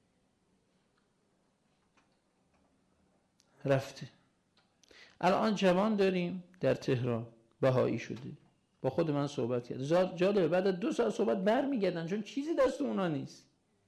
رفته الان جوان داریم در تهران، بهایی شده، با خود من صحبت کرد. جالبه بعد از دو سال صحبت برمیگردن چون چیزی دست اونا نیست.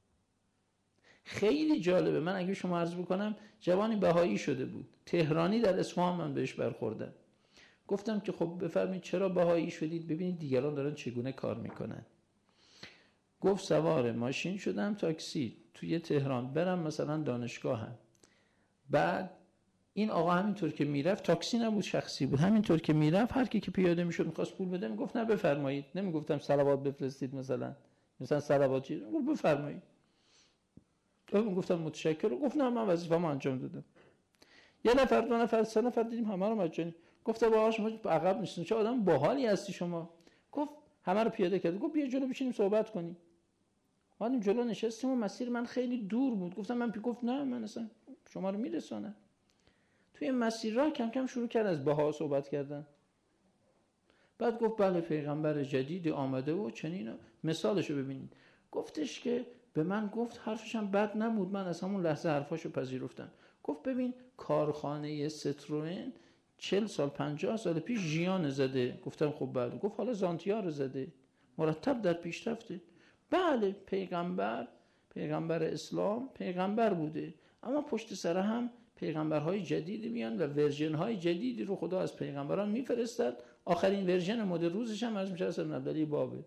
خیلی جالبه. من اگه شما عرض بکنم جوانی بهایی شده بود، تهرانی، در اصفهان من بهش برخوردم. گفتم که خب بفرمایید چرا بهایی شدید؟ ببینید دیگران دارن چگونه کار میکنن. گفت سوار ماشین شدم تاکسی توی تهران برم مثلا دانشگاهم. بعد این آقا همینطور که میرفت، تاکسی نبود شخصی بود، همینطور که میرفت هر کی که پیاده میشد میخواست پول بده میگفت نه بفرمایید. نمیگفتم صلوات بفرستید مثلا مثلا صلوات چی، گفت بفرمایید. من گفتم متشکرم. گفت نه من وظیفه‌مو انجام دادم. یه نفر دو نفر سه نفر دیدیم همه رو مجانی. گفت با شما عقب نشستین، چه آدم باحالی هستی شما. گفت همه رو پیاده کرد. گفت بیا جلو بشینیم صحبت کنیم. اومدیم جلو نشستیم و مسیر من خیلی دور بود. گفتم من پی گفت نه من اصلا شما رو میرسونم. توی مسیر راه کم کم شروع کرد از بها صحبت کردن. بعد گفت بله پیغمبر جدیدی آمده و چنین. مثالشو ببینید، گفتش که به من گفت، حرفش هم بد نبود، من از همون لحظه حرفاشو پذیرفتم. گفت ببین کارخانه ستروئن چهل سال پنجاه سال پیش ژیان زده. گفتم خب بله. گفت حالا زانتیا رو زده، مرتب در پیشرفته. بله پیغمبر پیغمبر اسلام پیغمبر بوده، اما پشت سر هم پیغمبرهای جدیدی میان و ورژن‌های جدیدی رو خدا از پیغمبران میفرستد. آخرین ورژن مد روزش هم از میشه ابن عبدالله بابه.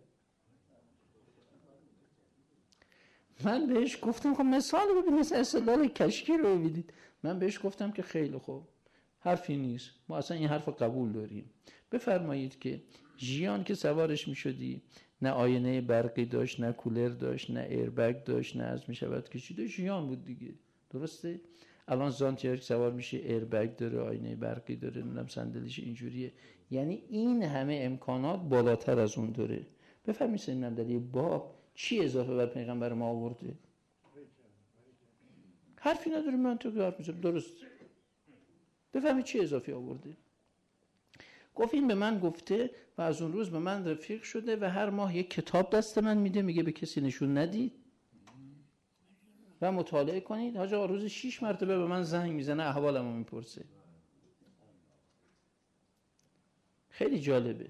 من بهش گفتم خب مثال رو ببینید، استدلال کشکی رو ببینید. من بهش گفتم که خیلی خوب، حرفی نیست، ما اصلا این حرف رو قبول داریم. بفرمایید که ژیان که سوارش میشدی نه آینه برقی داشت، نه کولر داشت، نه ایربگ داشت، نه از میشود کشیده، ژیان بود دیگه، درسته؟ الان زانتیار که سوار میشه ایربگ داره، آینه برقی داره، نمیدونم صندلیش اینجوریه. یعنی این همه امکانات بالاتر از اون داره. بفرمایید سیدنا عبدالله باب چی اضافه بر پیغمبر ما آورده؟ حرفی نداره، من تو حرف میزنم، درست. بفهمید چی اضافی آورده. گفت این به من گفته و از اون روز به من رفیق شده و هر ماه یک کتاب دست من میده، میگه به کسی نشون ندید و مطالعه کنید. حاج آقا روز شش مرتبه به من زنگ میزنه، احوالمو میپرسه. خیلی جالبه.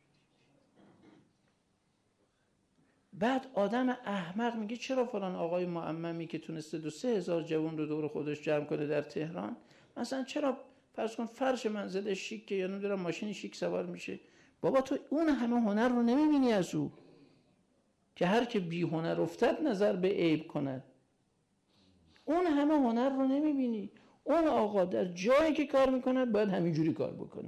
بعد آدم احمق میگه چرا فلان آقای معممی که تونسته دو سه هزار جوان رو دور خودش جمع کنه در تهران، مثلا چرا فرض کن فرش منزل شیک که یا نمیدونم ماشین شیک سوار میشه؟ بابا تو اون همه هنر رو نمیبینی از او که هر که بی هنر افتد نظر به عیب کند. اون همه هنر رو نمیبینی. اون آقا در جایی که کار میکنه باید همینجوری کار بکنه.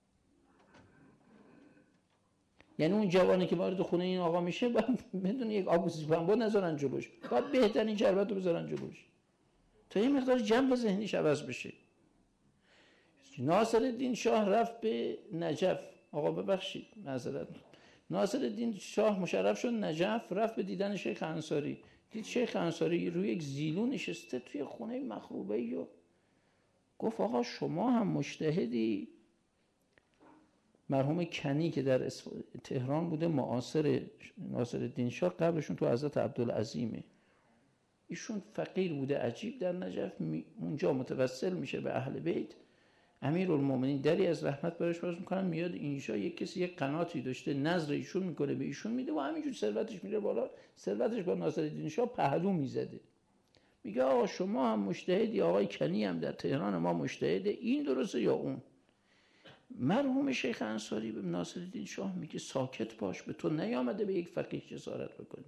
یعنی اون جوانی که وارد خونه این آقا میشه باید بدون یک آب سیب پنبه نذارن جلوش، باید بهترین شربت رو بذارن جلوش تا یه مقدار جنب ذهنیش عوض بشه. ناصرالدین شاه رفت به نجف. آقا ببخشید معذرت، ناصرالدین شاه مشرف شد نجف، رفت به دیدن شیخ انصاری. دید شیخ انصاری روی یک زیلو نشسته توی خونه مخروبه‌ای و گفت آقا شما هم مجتهدی؟ مرحوم کنی که در تهران بوده معاصر ناصرالدین شاه، قبلشون تو حضرت عبدالعظیمه، ایشون فقیر بوده عجیب در نجف، اونجا متوسل میشه به اهل بیت. امیرالمومنین دری از رحمت برش باز میکنن، میاد اینجا یک کسی یک قناتی داشته نظر ایشون میکنه به ایشون میده و همینجور ثروتش میره بالا. ثروتش با ناصرالدین شاه پهلو میزده. میگه آقا شما هم مجتهدی، آقای کنی هم در تهران ما مجتهده، این درسته یا اون؟ مرحوم شیخ انصاری به ناصرالدین شاه میگه ساکت باش، به تو نیامده به یک فقیه جسارت بکنی.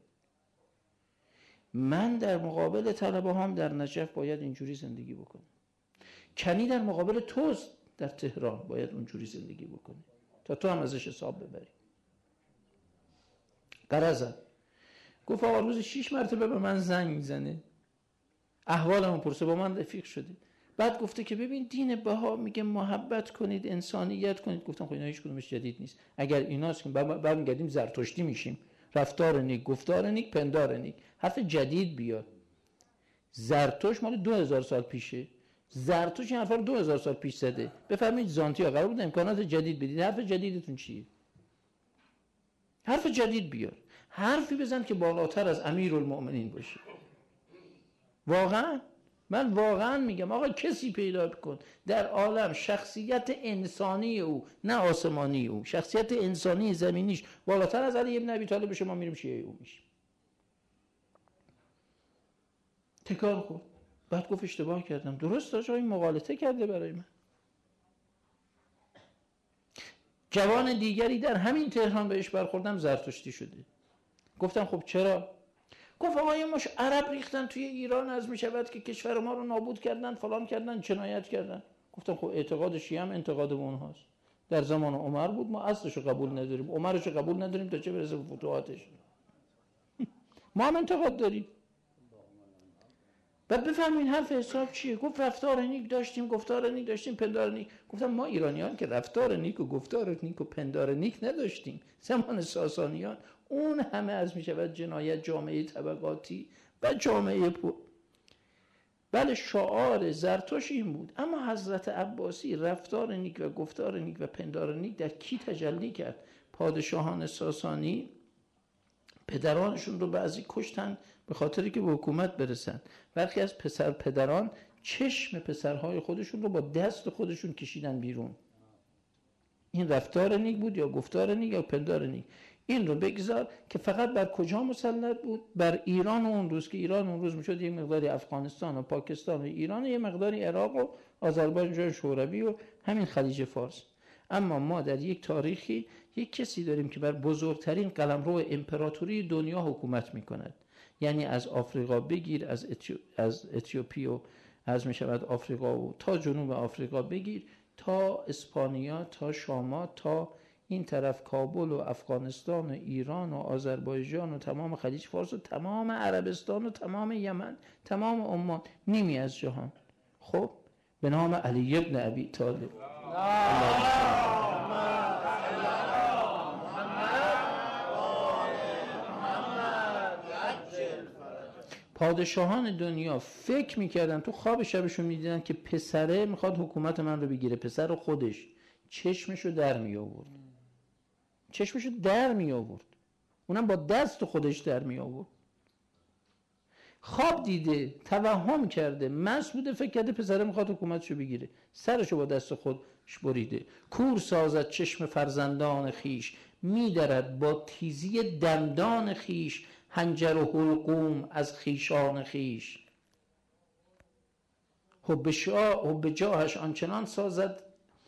من در مقابل طلبه هم در نجف باید اینجوری زندگی بکنم، کنی در مقابل تو در تهران باید اونجوری زندگی بکنی تا تو هم ازش حساب ببری. قرضه گفت آقا روز شش مرتبه به من زنگ میزنه، احوالمو پرسه، با من رفیق شده. بعد گفته که ببین دین بها میگه محبت کنید، انسانیت کنید. گفتم خب اینا هیچ کدومش جدید نیست. اگر ایناست که بعد میگردیم زرتشتی میشیم، رفتار نیک، گفتار نیک، پندار نیک. حرف جدید بیاد. زرتشت مال دو هزار سال پیشه. زرتشت این حرفا رو دو هزار سال پیش زده. بفرمایید زانتیا قرار بود امکانات جدید بدید. حرف جدیدتون چیه؟ حرف جدید بیار. حرفی بزن که بالاتر از امیرالمومنین باشه. واقعا من واقعا میگم آقا کسی پیدا کن در عالم شخصیت انسانی او نه آسمانی او، شخصیت انسانی زمینیش بالاتر از علی ابن ابی طالب بشه، ما میریم شیعه او میشیم. تکان خورد. بعد گفت اشتباه کردم. درست داشت، این مغالطه کرده برای من. جوان دیگری در همین تهران بهش برخوردم زرتشتی شده. گفتم خب چرا؟ گفت آقا یه مش عرب ریختن توی ایران، از میشود که کشور ما رو نابود کردن، فلان کردن، جنایت کردن. گفتم خب اعتقاد شیعه هم انتقاد به اونهاست. در زمان عمر بود، ما اصلش رو قبول نداریم، عمرش رو قبول نداریم تا چه برسه به فتوحاتش. ما هم انتقاد داریم. بعد بفهمین حرف حساب چیه. گفت رفتار نیک داشتیم، گفتار نیک داشتیم، پندار نیک. گفتم ما ایرانیان که رفتار نیک و گفتار نیک و پندار نیک نداشتیم. زمان ساسانیان اون همه از میشود جنایت، جامعه طبقاتی و جامعه پول. بله شعار زرتشت این بود، اما حضرت عباسی رفتار نیک و گفتار نیک و پندار نیک در کی تجلی کرد؟ پادشاهان ساسانی پدرانشون رو بعضی کشتن به خاطری که به حکومت برسن. برخی از پسر پدران چشم پسرهای خودشون رو با دست خودشون کشیدن بیرون. این رفتار نیک بود یا گفتار نیک یا پندار نیک؟ این رو بگذار که فقط بر کجا مسلط بود؟ بر ایران اون روز، که ایران اون روز میشد یک مقداری افغانستان و پاکستان و ایران و یک مقداری عراق و آذربایجان شوروی و همین خلیج فارس. اما ما در یک تاریخی یک کسی داریم که بر بزرگترین قلمرو امپراتوری دنیا حکومت میکند، یعنی از آفریقا بگیر، از اتیو... از اتیوپی و از میشود آفریقا و تا جنوب آفریقا بگیر، تا اسپانیا، تا شامات، تا این طرف کابل و افغانستان و ایران و آذربایجان و تمام خلیج فارس و تمام عربستان و تمام یمن، تمام عمان، نیمی از جهان. خب به نام علی ابن ابی طالب. پادشاهان دنیا فکر میکردن، تو خواب شبشون میدیدن که پسره میخواد حکومت من رو بگیره. پسر خودش چشمشو در می آورد، چشمشو در می آورد، اونم با دست خودش در می آورد. خواب دیده، توهم کرده، مست بوده، فکر کرده پسره میخواد حکومتشو بگیره، سرشو با دست خودش بریده. کور سازد چشم فرزندان خیش، میدرد با تیزی دندان خیش، حنجر و حلقوم از خیشان خیش. حب شاه حب جاهش آنچنان سازد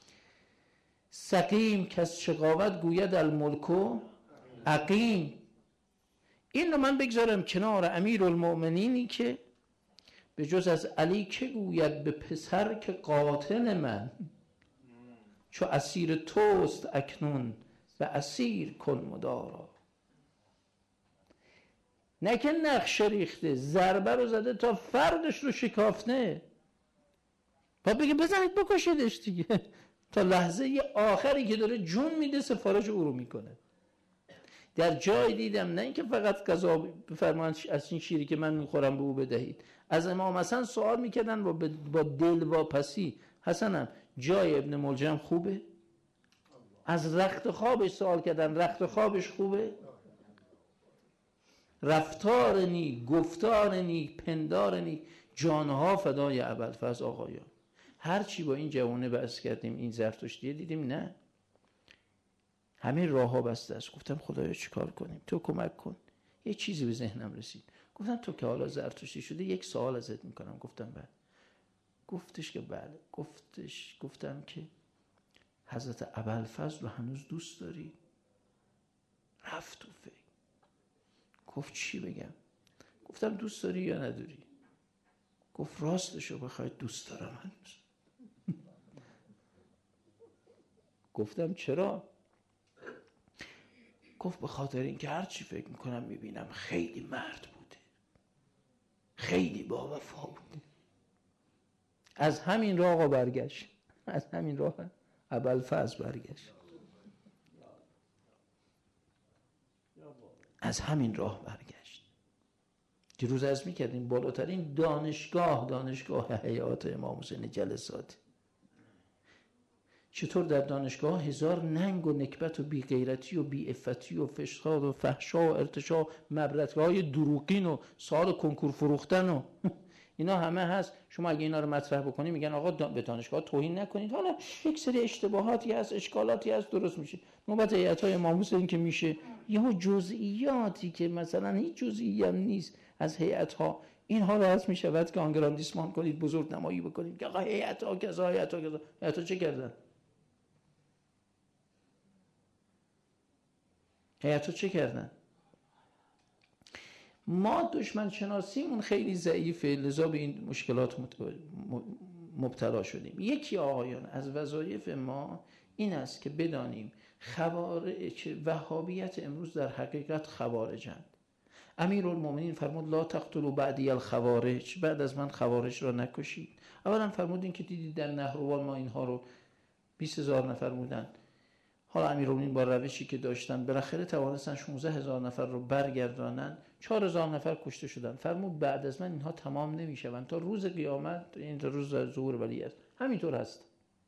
سقیم، که از شقاوت گوید الملکو عقیم. این رو من بگذارم کنار امیرالمؤمنینی که به جز از علی که گوید به پسر که قاتل من، چو اسیر توست اکنون به اسیر کن مدارا. نه که نقش ریخته، ضربه رو زده تا فرقش رو شکافته، و بگه بزنید بکشیدش دیگه. تا لحظه آخری که داره جون میده سفارش او رو میکنه. در جای دیدم نه اینکه فقط غذا بفرمایند از این شیری که من میخورم به او بدهید. از امام حسن سوال میکردن با با دل واپسی، حسنم جای ابن ملجم خوبه؟ از رخت خوابش سوال کردن، رخت خوابش خوبه؟ رفتار نیک، گفتار نیک، پندار نیک، جانها فدای ابوالفضل آقایان. هرچی با این جوانه بحث کردیم، این زرتشتیه، دیدیم نه، همه راه ها بسته است. گفتم خدایا چیکار کنیم؟ تو کمک کن. یه چیزی به ذهنم رسید، گفتم تو که حالا زرتشتی شده یک سوال ازت میکنم. گفتم بله. گفتش که بله. گفتش گفتم که حضرت ابوالفضل رو هنوز دوست داری؟ رفت تو فکر، گفت چی بگم؟ گفتم دوست داری یا نداری؟ گفت راستشو بخواید دوست دارم هنوز. گفتم چرا؟ گفت به خاطر اینکه هر چی فکر میکنم میبینم خیلی مرد بوده، خیلی با وفا بوده. از همین راه آقا برگشت، از همین راه ابوالفضل برگشت، از همین راه برگشت. دیروز عرض میکردیم بالاترین دانشگاه دانشگاه حیات امام حسین جلسات. چطور در دانشگاه هزار ننگ و نکبت و بی غیرتی و بی عفتی و فساد و فحشا و ارتشا، مبرزهای دروغین و سوال کنکور فروختن و اینا همه هست. شما اگه اینا رو مطرح بکنید میگن آقا به دانشگاه توهین نکنید. حالا یک سری اشتباهاتی هست، اشکالاتی هست، درست میشه. نوبت هیئت‌های امام حسین که میشه، یهو جزئیاتی که مثلا هیچ جزئی هم نیست از هیئت‌ها، اینها رو هست میشود که آنگراندیسمان کنید، بزرگ نمایی بکنید که آقا هیئت‌ها کذا، هیئت‌ها کذا. هیئت‌ها چه کردن؟ هیئت‌ها چه کردن؟ ما دشمن شناسیمون خیلی ضعیفه، لذا به این مشکلات مبتلا شدیم. یکی آقایان از وظایف ما این است که بدانیم خوارج وهابیت امروز در حقیقت خوارجند. امیرالمومنین فرمود لا تقتلوا بعدی الخوارج، بعد از من خوارج را نکشید. اولا فرمودین که دیدید در نهروان ما اینها رو بیست هزار نفر بودن، حالا امیرالمومنین با روشی که داشتن بالاخره توانستن شانزده هزار نفر رو برگردانن، چهار هزار نفر کشته شدن. فرمود بعد از من اینها تمام نمیشوند تا روز قیامت، این روز ظهور ولیعصر همینطور هست.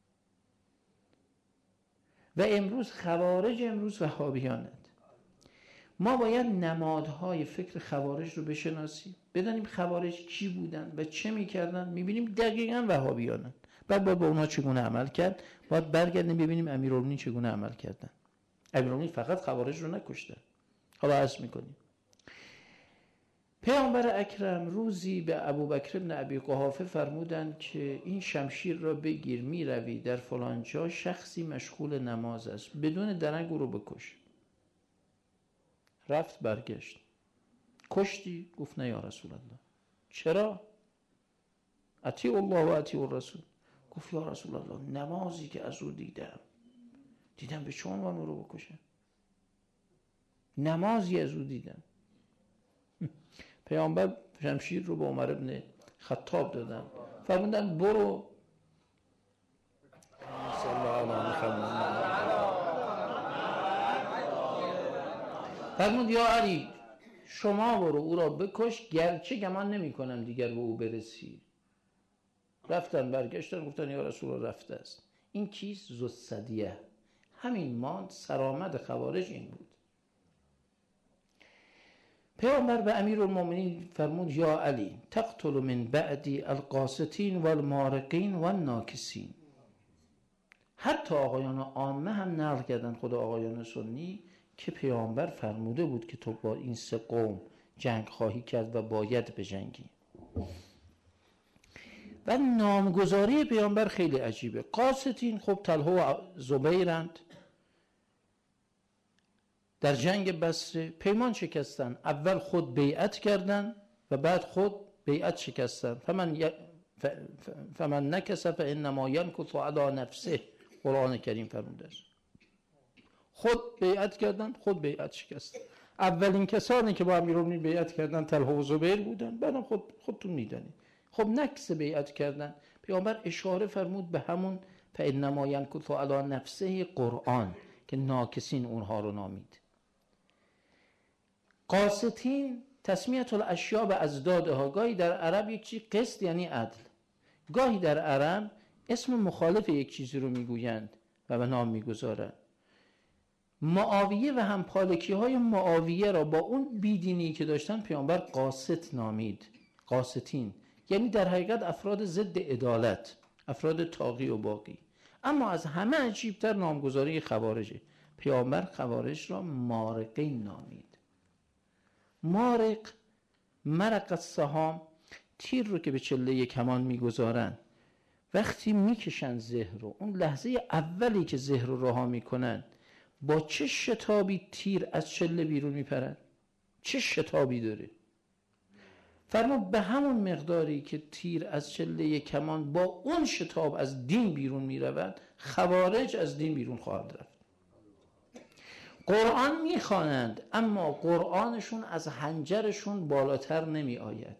و امروز خوارج، امروز وهابیانند. ما باید نمادهای فکر خوارج رو بشناسیم، بدانیم خوارج کی بودن و چه میکردن. میبینیم دقیقاً وهابیانند. بعد باید با اونها چگونه عمل کرد. باید برگردیم ببینیم امیرالمومنین چگونه عمل کردن. امیرالمومنین فقط خوارج رو نکشتن. حالا عرض میکنیم پیامبر اکرم روزی به ابوبکر بن ابی قحافه فرمودند که این شمشیر را بگیر، میروی در فلان جا شخصی مشغول نماز است، بدون درنگ او رو بکش. رفت برگشت. کشتی؟ گفت نه یا رسول الله. چرا؟ اطیع الله و اطیع الرسول. گفت یا رسول الله نمازی که از او دیدم دیدم به چون عنوان او رو بکشم، نمازی از او دیدم. پیامبر شمشیر رو به عمر ابن خطاب دادن، فرمودن برو صلی الله علیه محمد. فرمود یا علی شما برو او را بکش، گرچه گمان نمی کنم دیگر به او برسی. رفتن برگشتن گفتن یا رسول الله رفته است. این کیست؟ ذوالثدیه. همین ماند سرآمد خوارج این بود. پیامبر به امیرالمومنین فرمود یا علی تقتل من بعدی القاسطین والمارقین والناکسین. حتی آقایان عامه هم نقل کردن، خود آقایان سنی، که پیامبر فرموده بود که تو با این سه قوم جنگ خواهی کرد و باید بجنگی. و نامگذاری پیامبر خیلی عجیبه. قاسطین خب طلحه و زبیرند، در جنگ بصره پیمان شکستن. اول خود بیعت کردن و بعد خود بیعت شکستن. فمن, ی... ف... فمن نکس فانما ینکث علی نفسه، قرآن کریم فرموده است. خود بیعت کردن، خود بیعت شکستن. اولین کسانی که با امیرالمومنین بیعت کردن طلحه و زبیر بودن، بعدم خود خودتون میدونید. خب نکس بیعت کردن. پیامبر اشاره فرمود به همون فانما ینکث علی نفسه قرآن که ناکسین اونها رو نامید. قاسطین تسمیت الاشیاء به ازدادها. گاهی در عرب یک چیز قسط یعنی عدل، گاهی در عرب اسم مخالف یک چیزی رو میگویند و به نام میگذارند. معاویه و همپالکی های معاویه را با اون بیدینی که داشتن پیامبر قاسط نامید. قاسطین یعنی در حقیقت افراد ضد عدالت، افراد طاغی و باغی. اما از همه عجیبتر نامگذاری خوارجه. پیامبر خوارج را مارقین نامید. مارق، مرق السهام، تیر رو که به چله کمان میگذارن، وقتی میکشن زهر رو، اون لحظه اولی که زهر رو رها میکنن، با چه شتابی تیر از چله بیرون میپرن؟ چه شتابی داره؟ فرمود به همون مقداری که تیر از چله کمان با اون شتاب از دین بیرون میرود، خوارج از دین بیرون خواهد رفت. قرآن میخوانند اما قرآنشون از حنجرشون بالاتر نمی آید.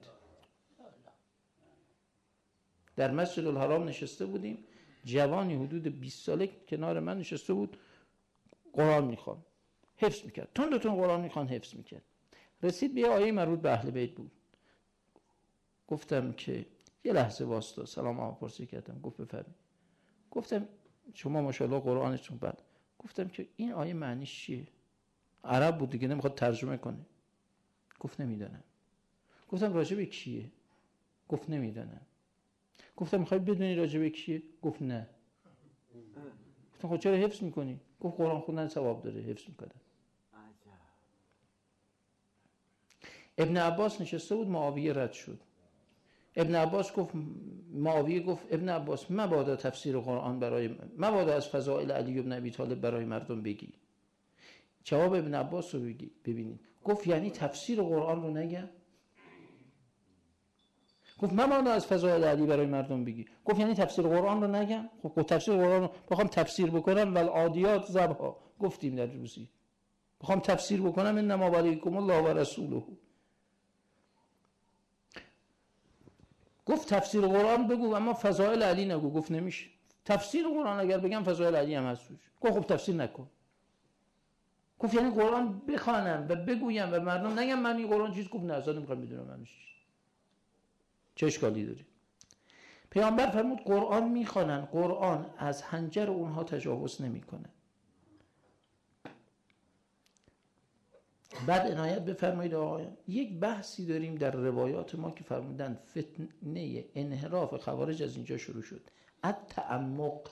در مسجد الحرام نشسته بودیم، جوانی حدود بیست ساله کنار من نشسته بود، قرآن میخوان، حفظ میکرد، تون تون قرآن میخوان، حفظ میکرد. رسید به آیه مربوط به اهل بیت بود. گفتم که یه لحظه واسطه سلام علیکم پرسی کردم. گفت بفرمایید. گفتم شما ماشاءالله قرآنتون بد. گفتم که این آیه معنیش چیه؟ عرب بود دیگه، نمیخواد ترجمه کنه. گفت نمیدونم. گفتم راجع به کیه؟ گفت نمیدونم. گفتم میخوای بدونی راجع به کیه؟ گفت نه. گفتم خب چرا حفظ میکنی؟ گفت قرآن خوندن ثواب داره، حفظ میکنه. ابن عباس نشسته بود، معاویه رد شد. ابن عباس گفت، معاویه گفت ابن عباس مبادا تفسیر قرآن برای مبادا از فضائل علی بن ابی طالب برای مردم بگی. جواب ابن عباس رو بگی ببینید. گفت یعنی تفسیر قرآن رو نگم؟ گفت مبادا از فضائل علی برای مردم بگی. گفت یعنی تفسیر قرآن رو نگم؟ خب تفسیر قرآن رو بخوام تفسیر بکنم والعادیات ضبحا گفتیم در روزی. بخوام تفسیر بکنم انما ولیکم الله و رسوله. گفت تفسیر قرآن بگو اما فضائل علی نگو. گفت نمیشه. تفسیر قرآن اگر بگم فضائل علی هم هست توش. گفت خب تفسیر نکن. گفت یعنی قرآن بخوانم و بگویم و مردم نگم من این قرآن چیز گفت نه اصلا نمیخوام بدونم معنیش چه اشکالی داره. پیامبر فرمود قرآن میخوانن، قرآن از حنجر اونها تجاوز نمیکنه. بعد عنایت بفرمایید آقایان، یک بحثی داریم در روایات ما که فرمودن فتنه انحراف خوارج از اینجا شروع شد. التعمق.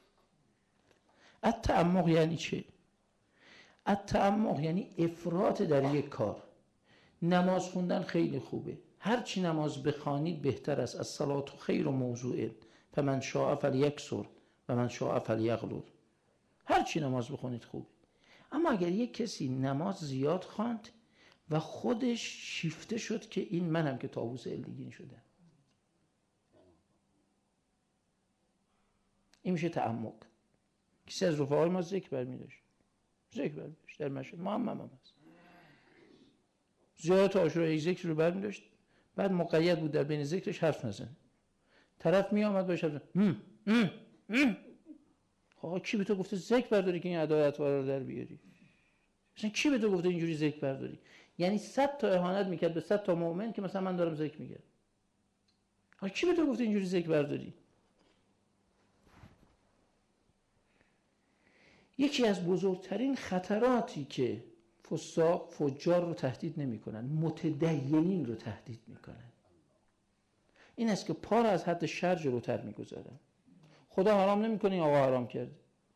التعمق یعنی چه؟ التعمق یعنی افراط در یک کار. نماز خوندن خیلی خوبه، هر چی نماز بخوانید بهتر است. الصلاة خیر و موضوع فمن شاء فلیکثر و من شاء فلیقلل. هر چی نماز بخونید خوبه. اما اگر یک کسی نماز زیاد خواند و خودش شیفته شد که این منم که طاووس علیین شدم، این میشه تعمق. کسی از رفقای ما ذکر برمی داشت، ذکر برمی داشت در مشهد، ما هم هم هست زیادت عاشورای ذکر رو برمی داشت، بعد مقید بود در بین ذکرش حرف نزنه. طرف می آمد باشه هم هم هم آقا کی به تو گفته ذکر برداری که این ادای اطوار رو در بیاری؟ مثلا کی به تو گفته اینجوری ذکر برداری؟ یعنی صد تا اهانت میکرد به صد تا مؤمن که مثلا من دارم ذکر میگم. آقا کی به تو گفته اینجوری ذکر برداری؟ یکی از بزرگترین خطراتی که فساق فجار رو تهدید نمیکنن، متدینین رو تهدید میکنن، این است که پا را از حد شر جلوتر میگذارن. خدا حرام نمیکنه، آقا حرام کرده.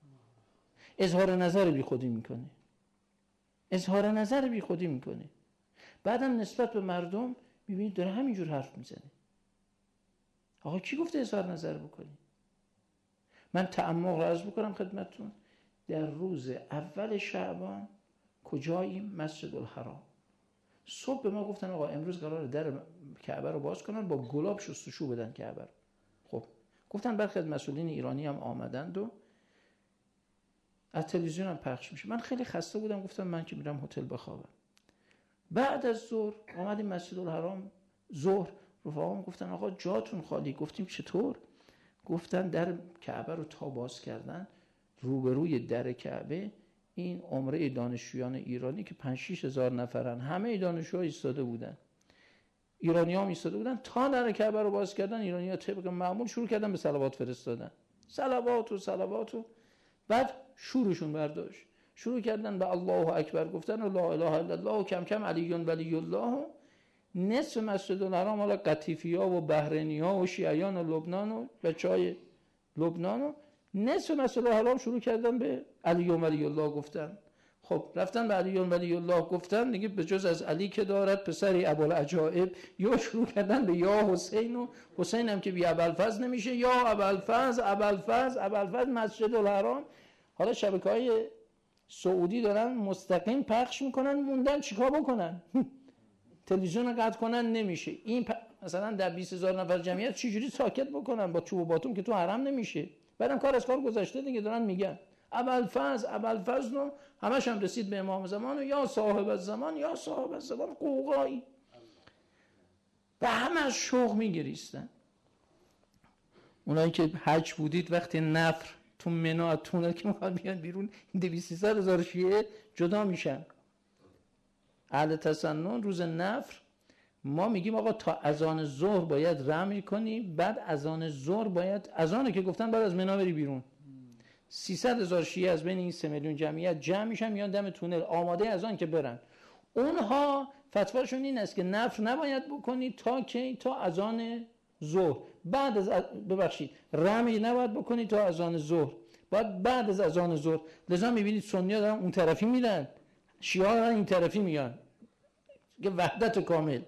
اظهار نظر بی خودی میکنه، اظهار نظر بی خودی میکنه. بعدم نسبت به مردم میبینید داره همینجور حرف میزنه. آقا کی گفته اظهار نظر بکنی؟ من تعمق را عرض بکنم خدمتتون. در روز اول شعبان کجاییم؟ مسجد الحرام. صبح به ما گفتن آقا امروز قراره در کعبه رو باز کنن، با گلاب شستشو بدن کعبه رو. خب گفتن برخی از مسئولین ایرانی هم آمدند و از تلویزیون هم پخش میشه. من خیلی خسته بودم، گفتم من که میرم هتل بخوابم. بعد از ظهر اومدیم مسجد الحرام، ظهر رفقام گفتن آقا جاتون خالی. گفتیم چطور؟ گفتن در کعبه رو تا باز کردن، روبروی در کعبه این عمره دانشجویان ایرانی که پنج شش هزار نفرن، همه دانشجوها ایستاده بودن، ایرانی هم ایستاده بودن، تا در کعبه رو باز کردن ایرانی ها طبق معمول شروع کردن به صلوات فرستادن، صلوات و صلوات و بعد شورشون برداشت، شروع کردن به الله اکبر گفتن و لا اله الا الله و کم کم علی ولی الله. نصف مسجد الحرام حالا قطیفی‌ها و بحرینی‌ها و شیعیان و لبنان و بچهای لبنان و نصف مسجد الحرام شروع کردن به علی ولی الله گفتن. خب رفتن به علی ولی الله گفتن دیگه، به جز از علی که دارد پسری ابوالعجائب، یا شروع کردن به یا حسین، و حسین هم که بی ابوالفضل نمیشه، یا ابوالفضل ابوالفضل ابوالفضل مسجد الحرام. حالا شبکه‌های سعودی دارن مستقیم پخش میکنن، موندن چیکار بکنن؟ تلویزیون قطع کنن نمیشه. این پ... مثلا در بیست هزار نفر جمعیت چجوری ساکت بکنن با چوب و باتوم که تو حرم نمیشه؟ بعدم کار از کار گذشته دیگه، دارن میگن ابوالفضل ابوالفضل رو همش هم رسید به امام زمان و یا صاحب الزمان یا صاحب الزمان قوقایی و همه از شوق میگریستن. اونایی که حج بودید وقتی نفر تو منو تونه که میخواد بیان بیرون، این دویست سیصد هزار شیعه جدا میشن. اهل تسنن روز نفر ما میگیم آقا تا اذان ظهر باید رمی کنی، بعد اذان ظهر باید اذانه که گفتن بعد از منا بری بیرون. سیصد هزار شیعه از بین این سه میلیون جمعیت جمع میشن میان دم تونل آماده اذان که برن. اونها فتواشون این است که نفر نباید بکنی تا کی؟ تا اذان ظهر. بعد از ببخشید رمی نباید بکنی تا اذان ظهر، بعد بعد از اذان ظهر. لذا میبینید سنی‌ها دارن اون طرفی میرن، شیعه دارن این طرفی میان، که وحدت کامل.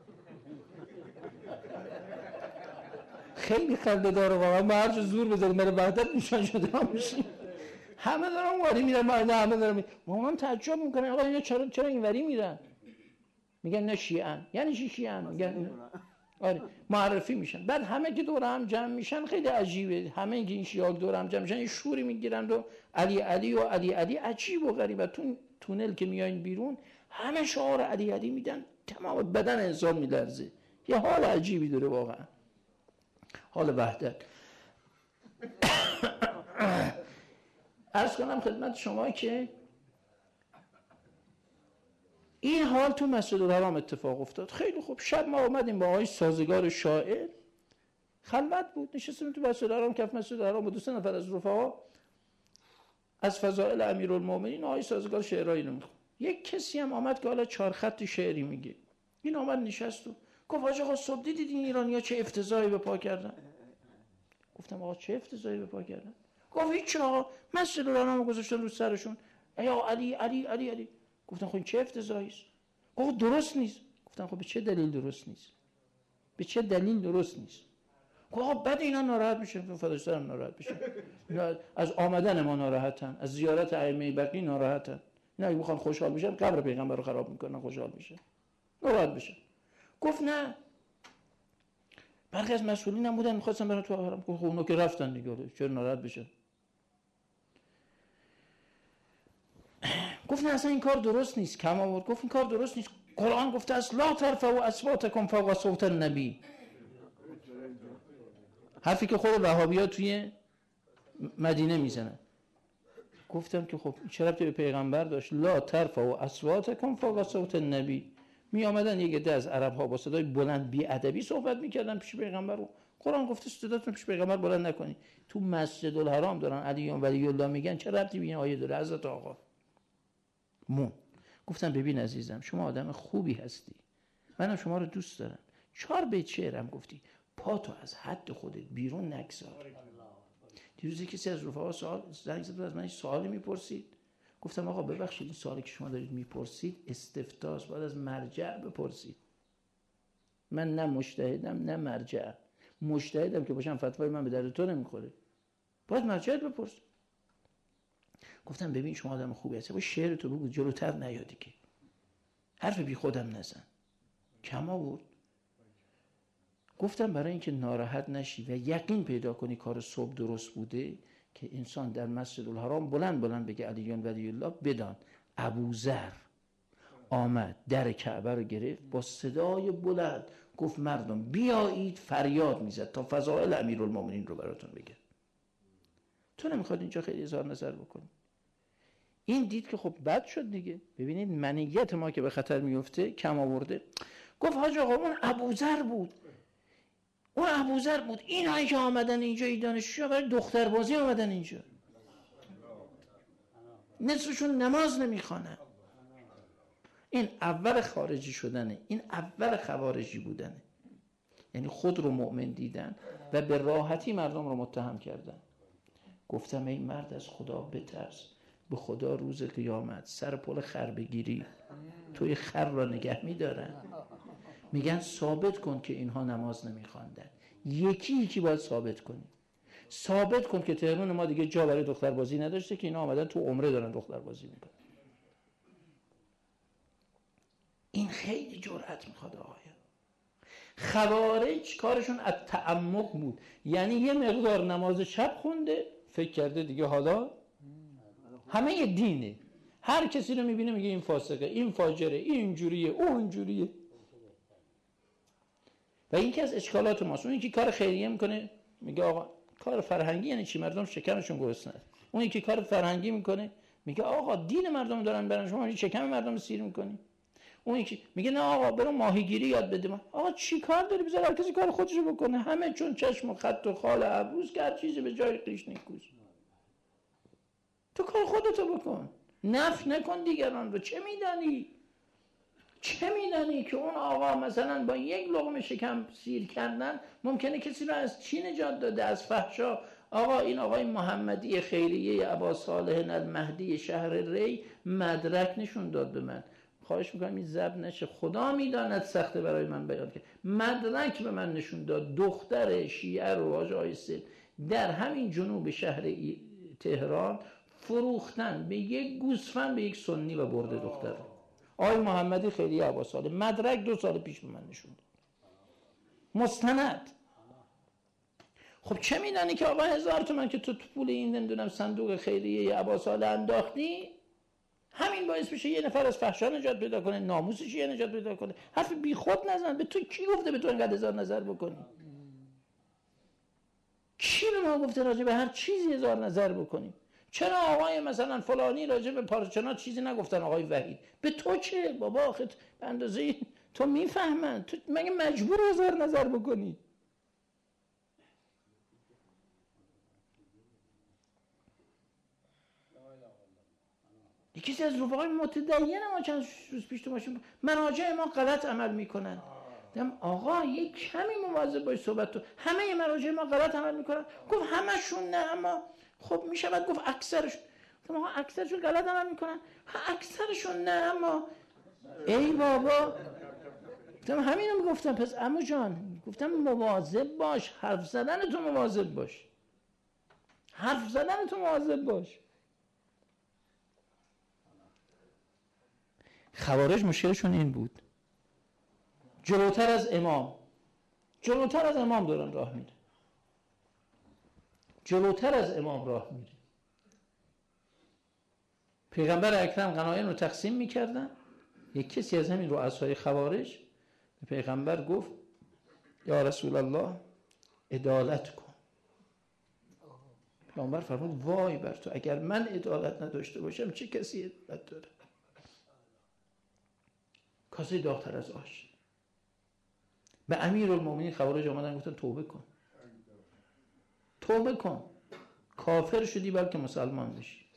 خیلی خنده داره واقعا. ما هر جا زور بذاریم برای وحدت نشان شده میشیم. همه دارن واری میرن، همه دارن میرن. ما هم تعجب میکنن آقا اینا چرا چرا اینوری میرن؟ میگن نه شیعه. یعنی چی شیعه؟ میگن آره معرفی میشن. بعد همه که دور هم جمع میشن خیلی عجیبه. همه که این شیعه دور هم جمع میشن یه شوری میگیرن و علی علی و علی علی. عجیب و غریبه. تو تونل که میایین بیرون همه شعار علی علی میدن، تمام بدن انسان میلرزه. یه حال عجیبی داره واقعا، حال وحدت. عرض کنم خدمت شما که این حال تو مسجد الحرام اتفاق افتاد. خیلی خوب، شب ما اومدیم با آقای سازگار شاعر، خلوت بود، نشستیم تو مسجد الحرام، کف مسجد الحرام، با دو سه نفر از رفقا از فضائل امیرالمومنین آقای سازگار شعرایی رو میخوند. یک کسی هم آمد که حالا چهار خط شعری میگه، این آمد نشست و گفت حاج آقا صبح دیدید این ایرانی‌ها چه افتضاحی به پا کردن؟ گفتم آقا چه افتضاحی به پا کردن؟ گفت هیچ آقا، مسجد الحرام گذاشتن رو سرشون، ای آقا علی علی علی علی. گفتم خب این چه افتضاحی است؟ گفت درست نیست. گفتم خب به چه دلیل درست نیست؟ به چه دلیل درست نیست؟ گفت آقا بعد اینا ناراحت میشن، فدای سرم ناراحت بشن، از آمدن ما ناراحتن، از زیارت ائمه بقی ناراحتن، نه اگه بخوان خوشحال بشن قبر پیغمبر رو خراب میکنن، خوشحال میشن، ناراحت بشن. گفت نه، برخی از مسئولین هم بودن میخواستن برن تو حرم. گفت اونا که رفتن دیگه، چرا ناراحت بشن؟ گفت نه اصلا این کار درست نیست. کم آورد گفت این کار درست نیست، قرآن گفته است لا ترفعوا اصواتکم فوق صوت النبی. حرفی که خود وهابی‌ها توی مدینه میزنن. گفتم که خب چه ربطی به پیغمبر داشت؟ لا ترفعوا اصواتکم فوق صوت النبی. می آمدن یک عده از عرب ها با صدای بلند بی ادبی صحبت میکردن پیش پیغمبر رو. قرآن گفته صداتون پیش پیغمبر بلند نکنی. تو مسجد الحرام دارن علی و ولی الله میگن، چه ربطی به این آیه داره حضرت آقا؟ مون گفتم ببین عزیزم، شما آدم خوبی هستی، منم شما رو دوست دارم، چهار بیت شعرم گفتی، پا تو از حد خودت بیرون نگذار. دیروز کسی از رفقا سوال زنگ زد از من سوالی میپرسید، گفتم آقا ببخشید این سوالی که شما دارید میپرسید استفتاست، باید از مرجع بپرسید. من نه مجتهدم نه مرجع. مجتهدم که باشم فتوای من به درد تو نمیخوره، باید مرجع بپرس. گفتم ببین شما آدم خوبی هستی، با شعر تو بگو، جلوتر نیا دیگه، حرف بی خودم نزن. کم آورد. گفتم برای اینکه ناراحت نشی و یقین پیدا کنی کار صبح درست بوده، که انسان در مسجد الحرام بلند بلند بگه علیون ولی الله، بدان ابوذر آمد در کعبه رو گرفت با صدای بلند گفت مردم بیایید، فریاد میزد تا فضائل امیرالمومنین رو براتون بگه. تو نمیخواد اینجا خیلی اظهار نظر بکنی؟ این دید که خب بد شد دیگه. ببینید منیت ما که به خطر میفته کم آورده. گفت حاج آقا اون ابوذر بود، اون ابوذر بود، این هایی که آمدن اینجا این دانشجوها برای دختربازی آمدن اینجا، نصفشون نماز نمیخوانن. این اول خارجی شدنه، این اول خوارجی بودنه. یعنی خود رو مؤمن دیدن و به راحتی مردم رو متهم کردن. گفتم ای مرد از خدا بترس، به خدا روز قیامت سر پل خر بگیری توی خر را نگه میدارن، میگن ثابت کن که اینها نماز نمیخواندن. یکی یکی باید ثابت کنی. ثابت کن که تهران ما دیگه جا برای دختربازی نداشته، که اینا آمدن تو عمره دارن دختربازی میکنن. این خیلی جرأت میخواد آقایان. خوارج کارشون از تعمق بود، یعنی یه مقدار نماز شب خونده فکر کرده دیگه حالا همه یه دینه، هر کسی رو میبینه میگه این فاسقه، این فاجره، این اینجوریه، اون اینجوریه. و این که از اشکالات ماست. اون یکی کار خیریه میکنه میگه آقا کار فرهنگی یعنی چی؟ مردم شکمشون گرسنه. اون یکی کار فرهنگی میکنه میگه آقا دین مردم دارن برن، شما این شکم مردم رو سیر میکنی. اون یکی میگه نه آقا برو ماهیگیری یاد بده. من آقا چی کار داری؟ بذار هر کسی کار خودش رو بکنه. همه چون چشم و خط و خال ابروز که هر چیزی به جای قیش نیکوز. تو کار خودتو بکن، نفع نکن دیگران رو. چه میدانی؟ چه میدانی که اون آقا مثلا با یک لقمه شکم سیر کردن ممکنه کسی رو از چی نجات داده؟ از فحشا. آقا این آقای محمدی خیریه ابا صالح المهدی شهر ری مدرک نشون داد به من. خواهش میکنم این ضبط نشه، خدا میداند سخته برای من بیان که مدرک به من نشون داد دختر شیعه رو آقای سید در همین جنوب شهر تهران فروختن به یک گوسفند به یک سنی و برده دختر. آقای محمدی خیلی ابا صالح مدرک دو سال پیش به من نشون داد، مستند. خب چه میدانی که آقا هزار تومن که تو پول این نمیدونم صندوق خیریه ابا صالح انداختی، همین باعث بشه یه نفر از فحشا نجات پیدا کنه، ناموسش یه نجات پیدا کنه. حرف بی خود نزن. به تو کی گفته به تو اینقدر هزار نظر بکنی؟ کی به ما گفته راجع به هر چیزی اظهار نظر بکنیم؟ چرا آقای مثلا فلانی راجع به پارچنا چیزی نگفتن؟ آقای وحید به تو چه بابا؟ آخه به اندازه تو میفهمن، تو مگه مجبور اظهار نظر بکنی؟ یکی از رفقای متدین ما چند روز پیش تو ماشین مراجع ما غلط عمل میکنن. دم آقا یک کمی مواظب باش صحبت تو. همه مراجع ما غلط عمل میکنن. گفت همشون نه، اما خب میشه بعد گفت اکثرشون. گفتم آقا اکثرشون غلط عمل میکنن؟ ها اکثرشون نه، اما ای بابا. گفتم همینو میگفتم. پس عمو جان گفتم مواظب باش، حرف زدن تو مواظب باش، حرف زدن تو مواظب باش. خوارج مشکلشون این بود، جلوتر از امام، جلوتر از امام دارن راه میره، جلوتر از امام راه میره. پیغمبر اکرم غنایم رو تقسیم میکردن، یک کسی از همین رؤسای خوارج به پیغمبر گفت یا رسول الله عدالت کن. پیغمبر فرمود وای بر تو، اگر من عدالت نداشته باشم چه کسی عدالت داره؟ کاسه داغ‌تر از آش. به امیرالمومنین خوارج آمدن گفتن توبه کن، توبه کن، کافر شدی بلکه مسلمان بشی.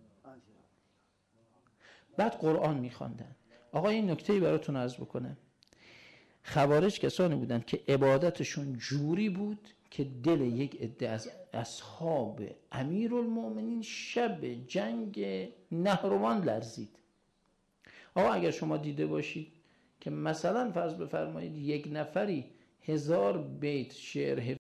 بعد قرآن میخواندن. آقا این نکته‌ای براتون عرض بکنم، خوارج کسانی بودند که عبادتشون جوری بود که دل یک عده از اصحاب امیرالمومنین شب جنگ نهروان لرزید. آقا اگر شما دیده باشید که مثلا فرض بفرمایید یک نفری هزار بیت شعر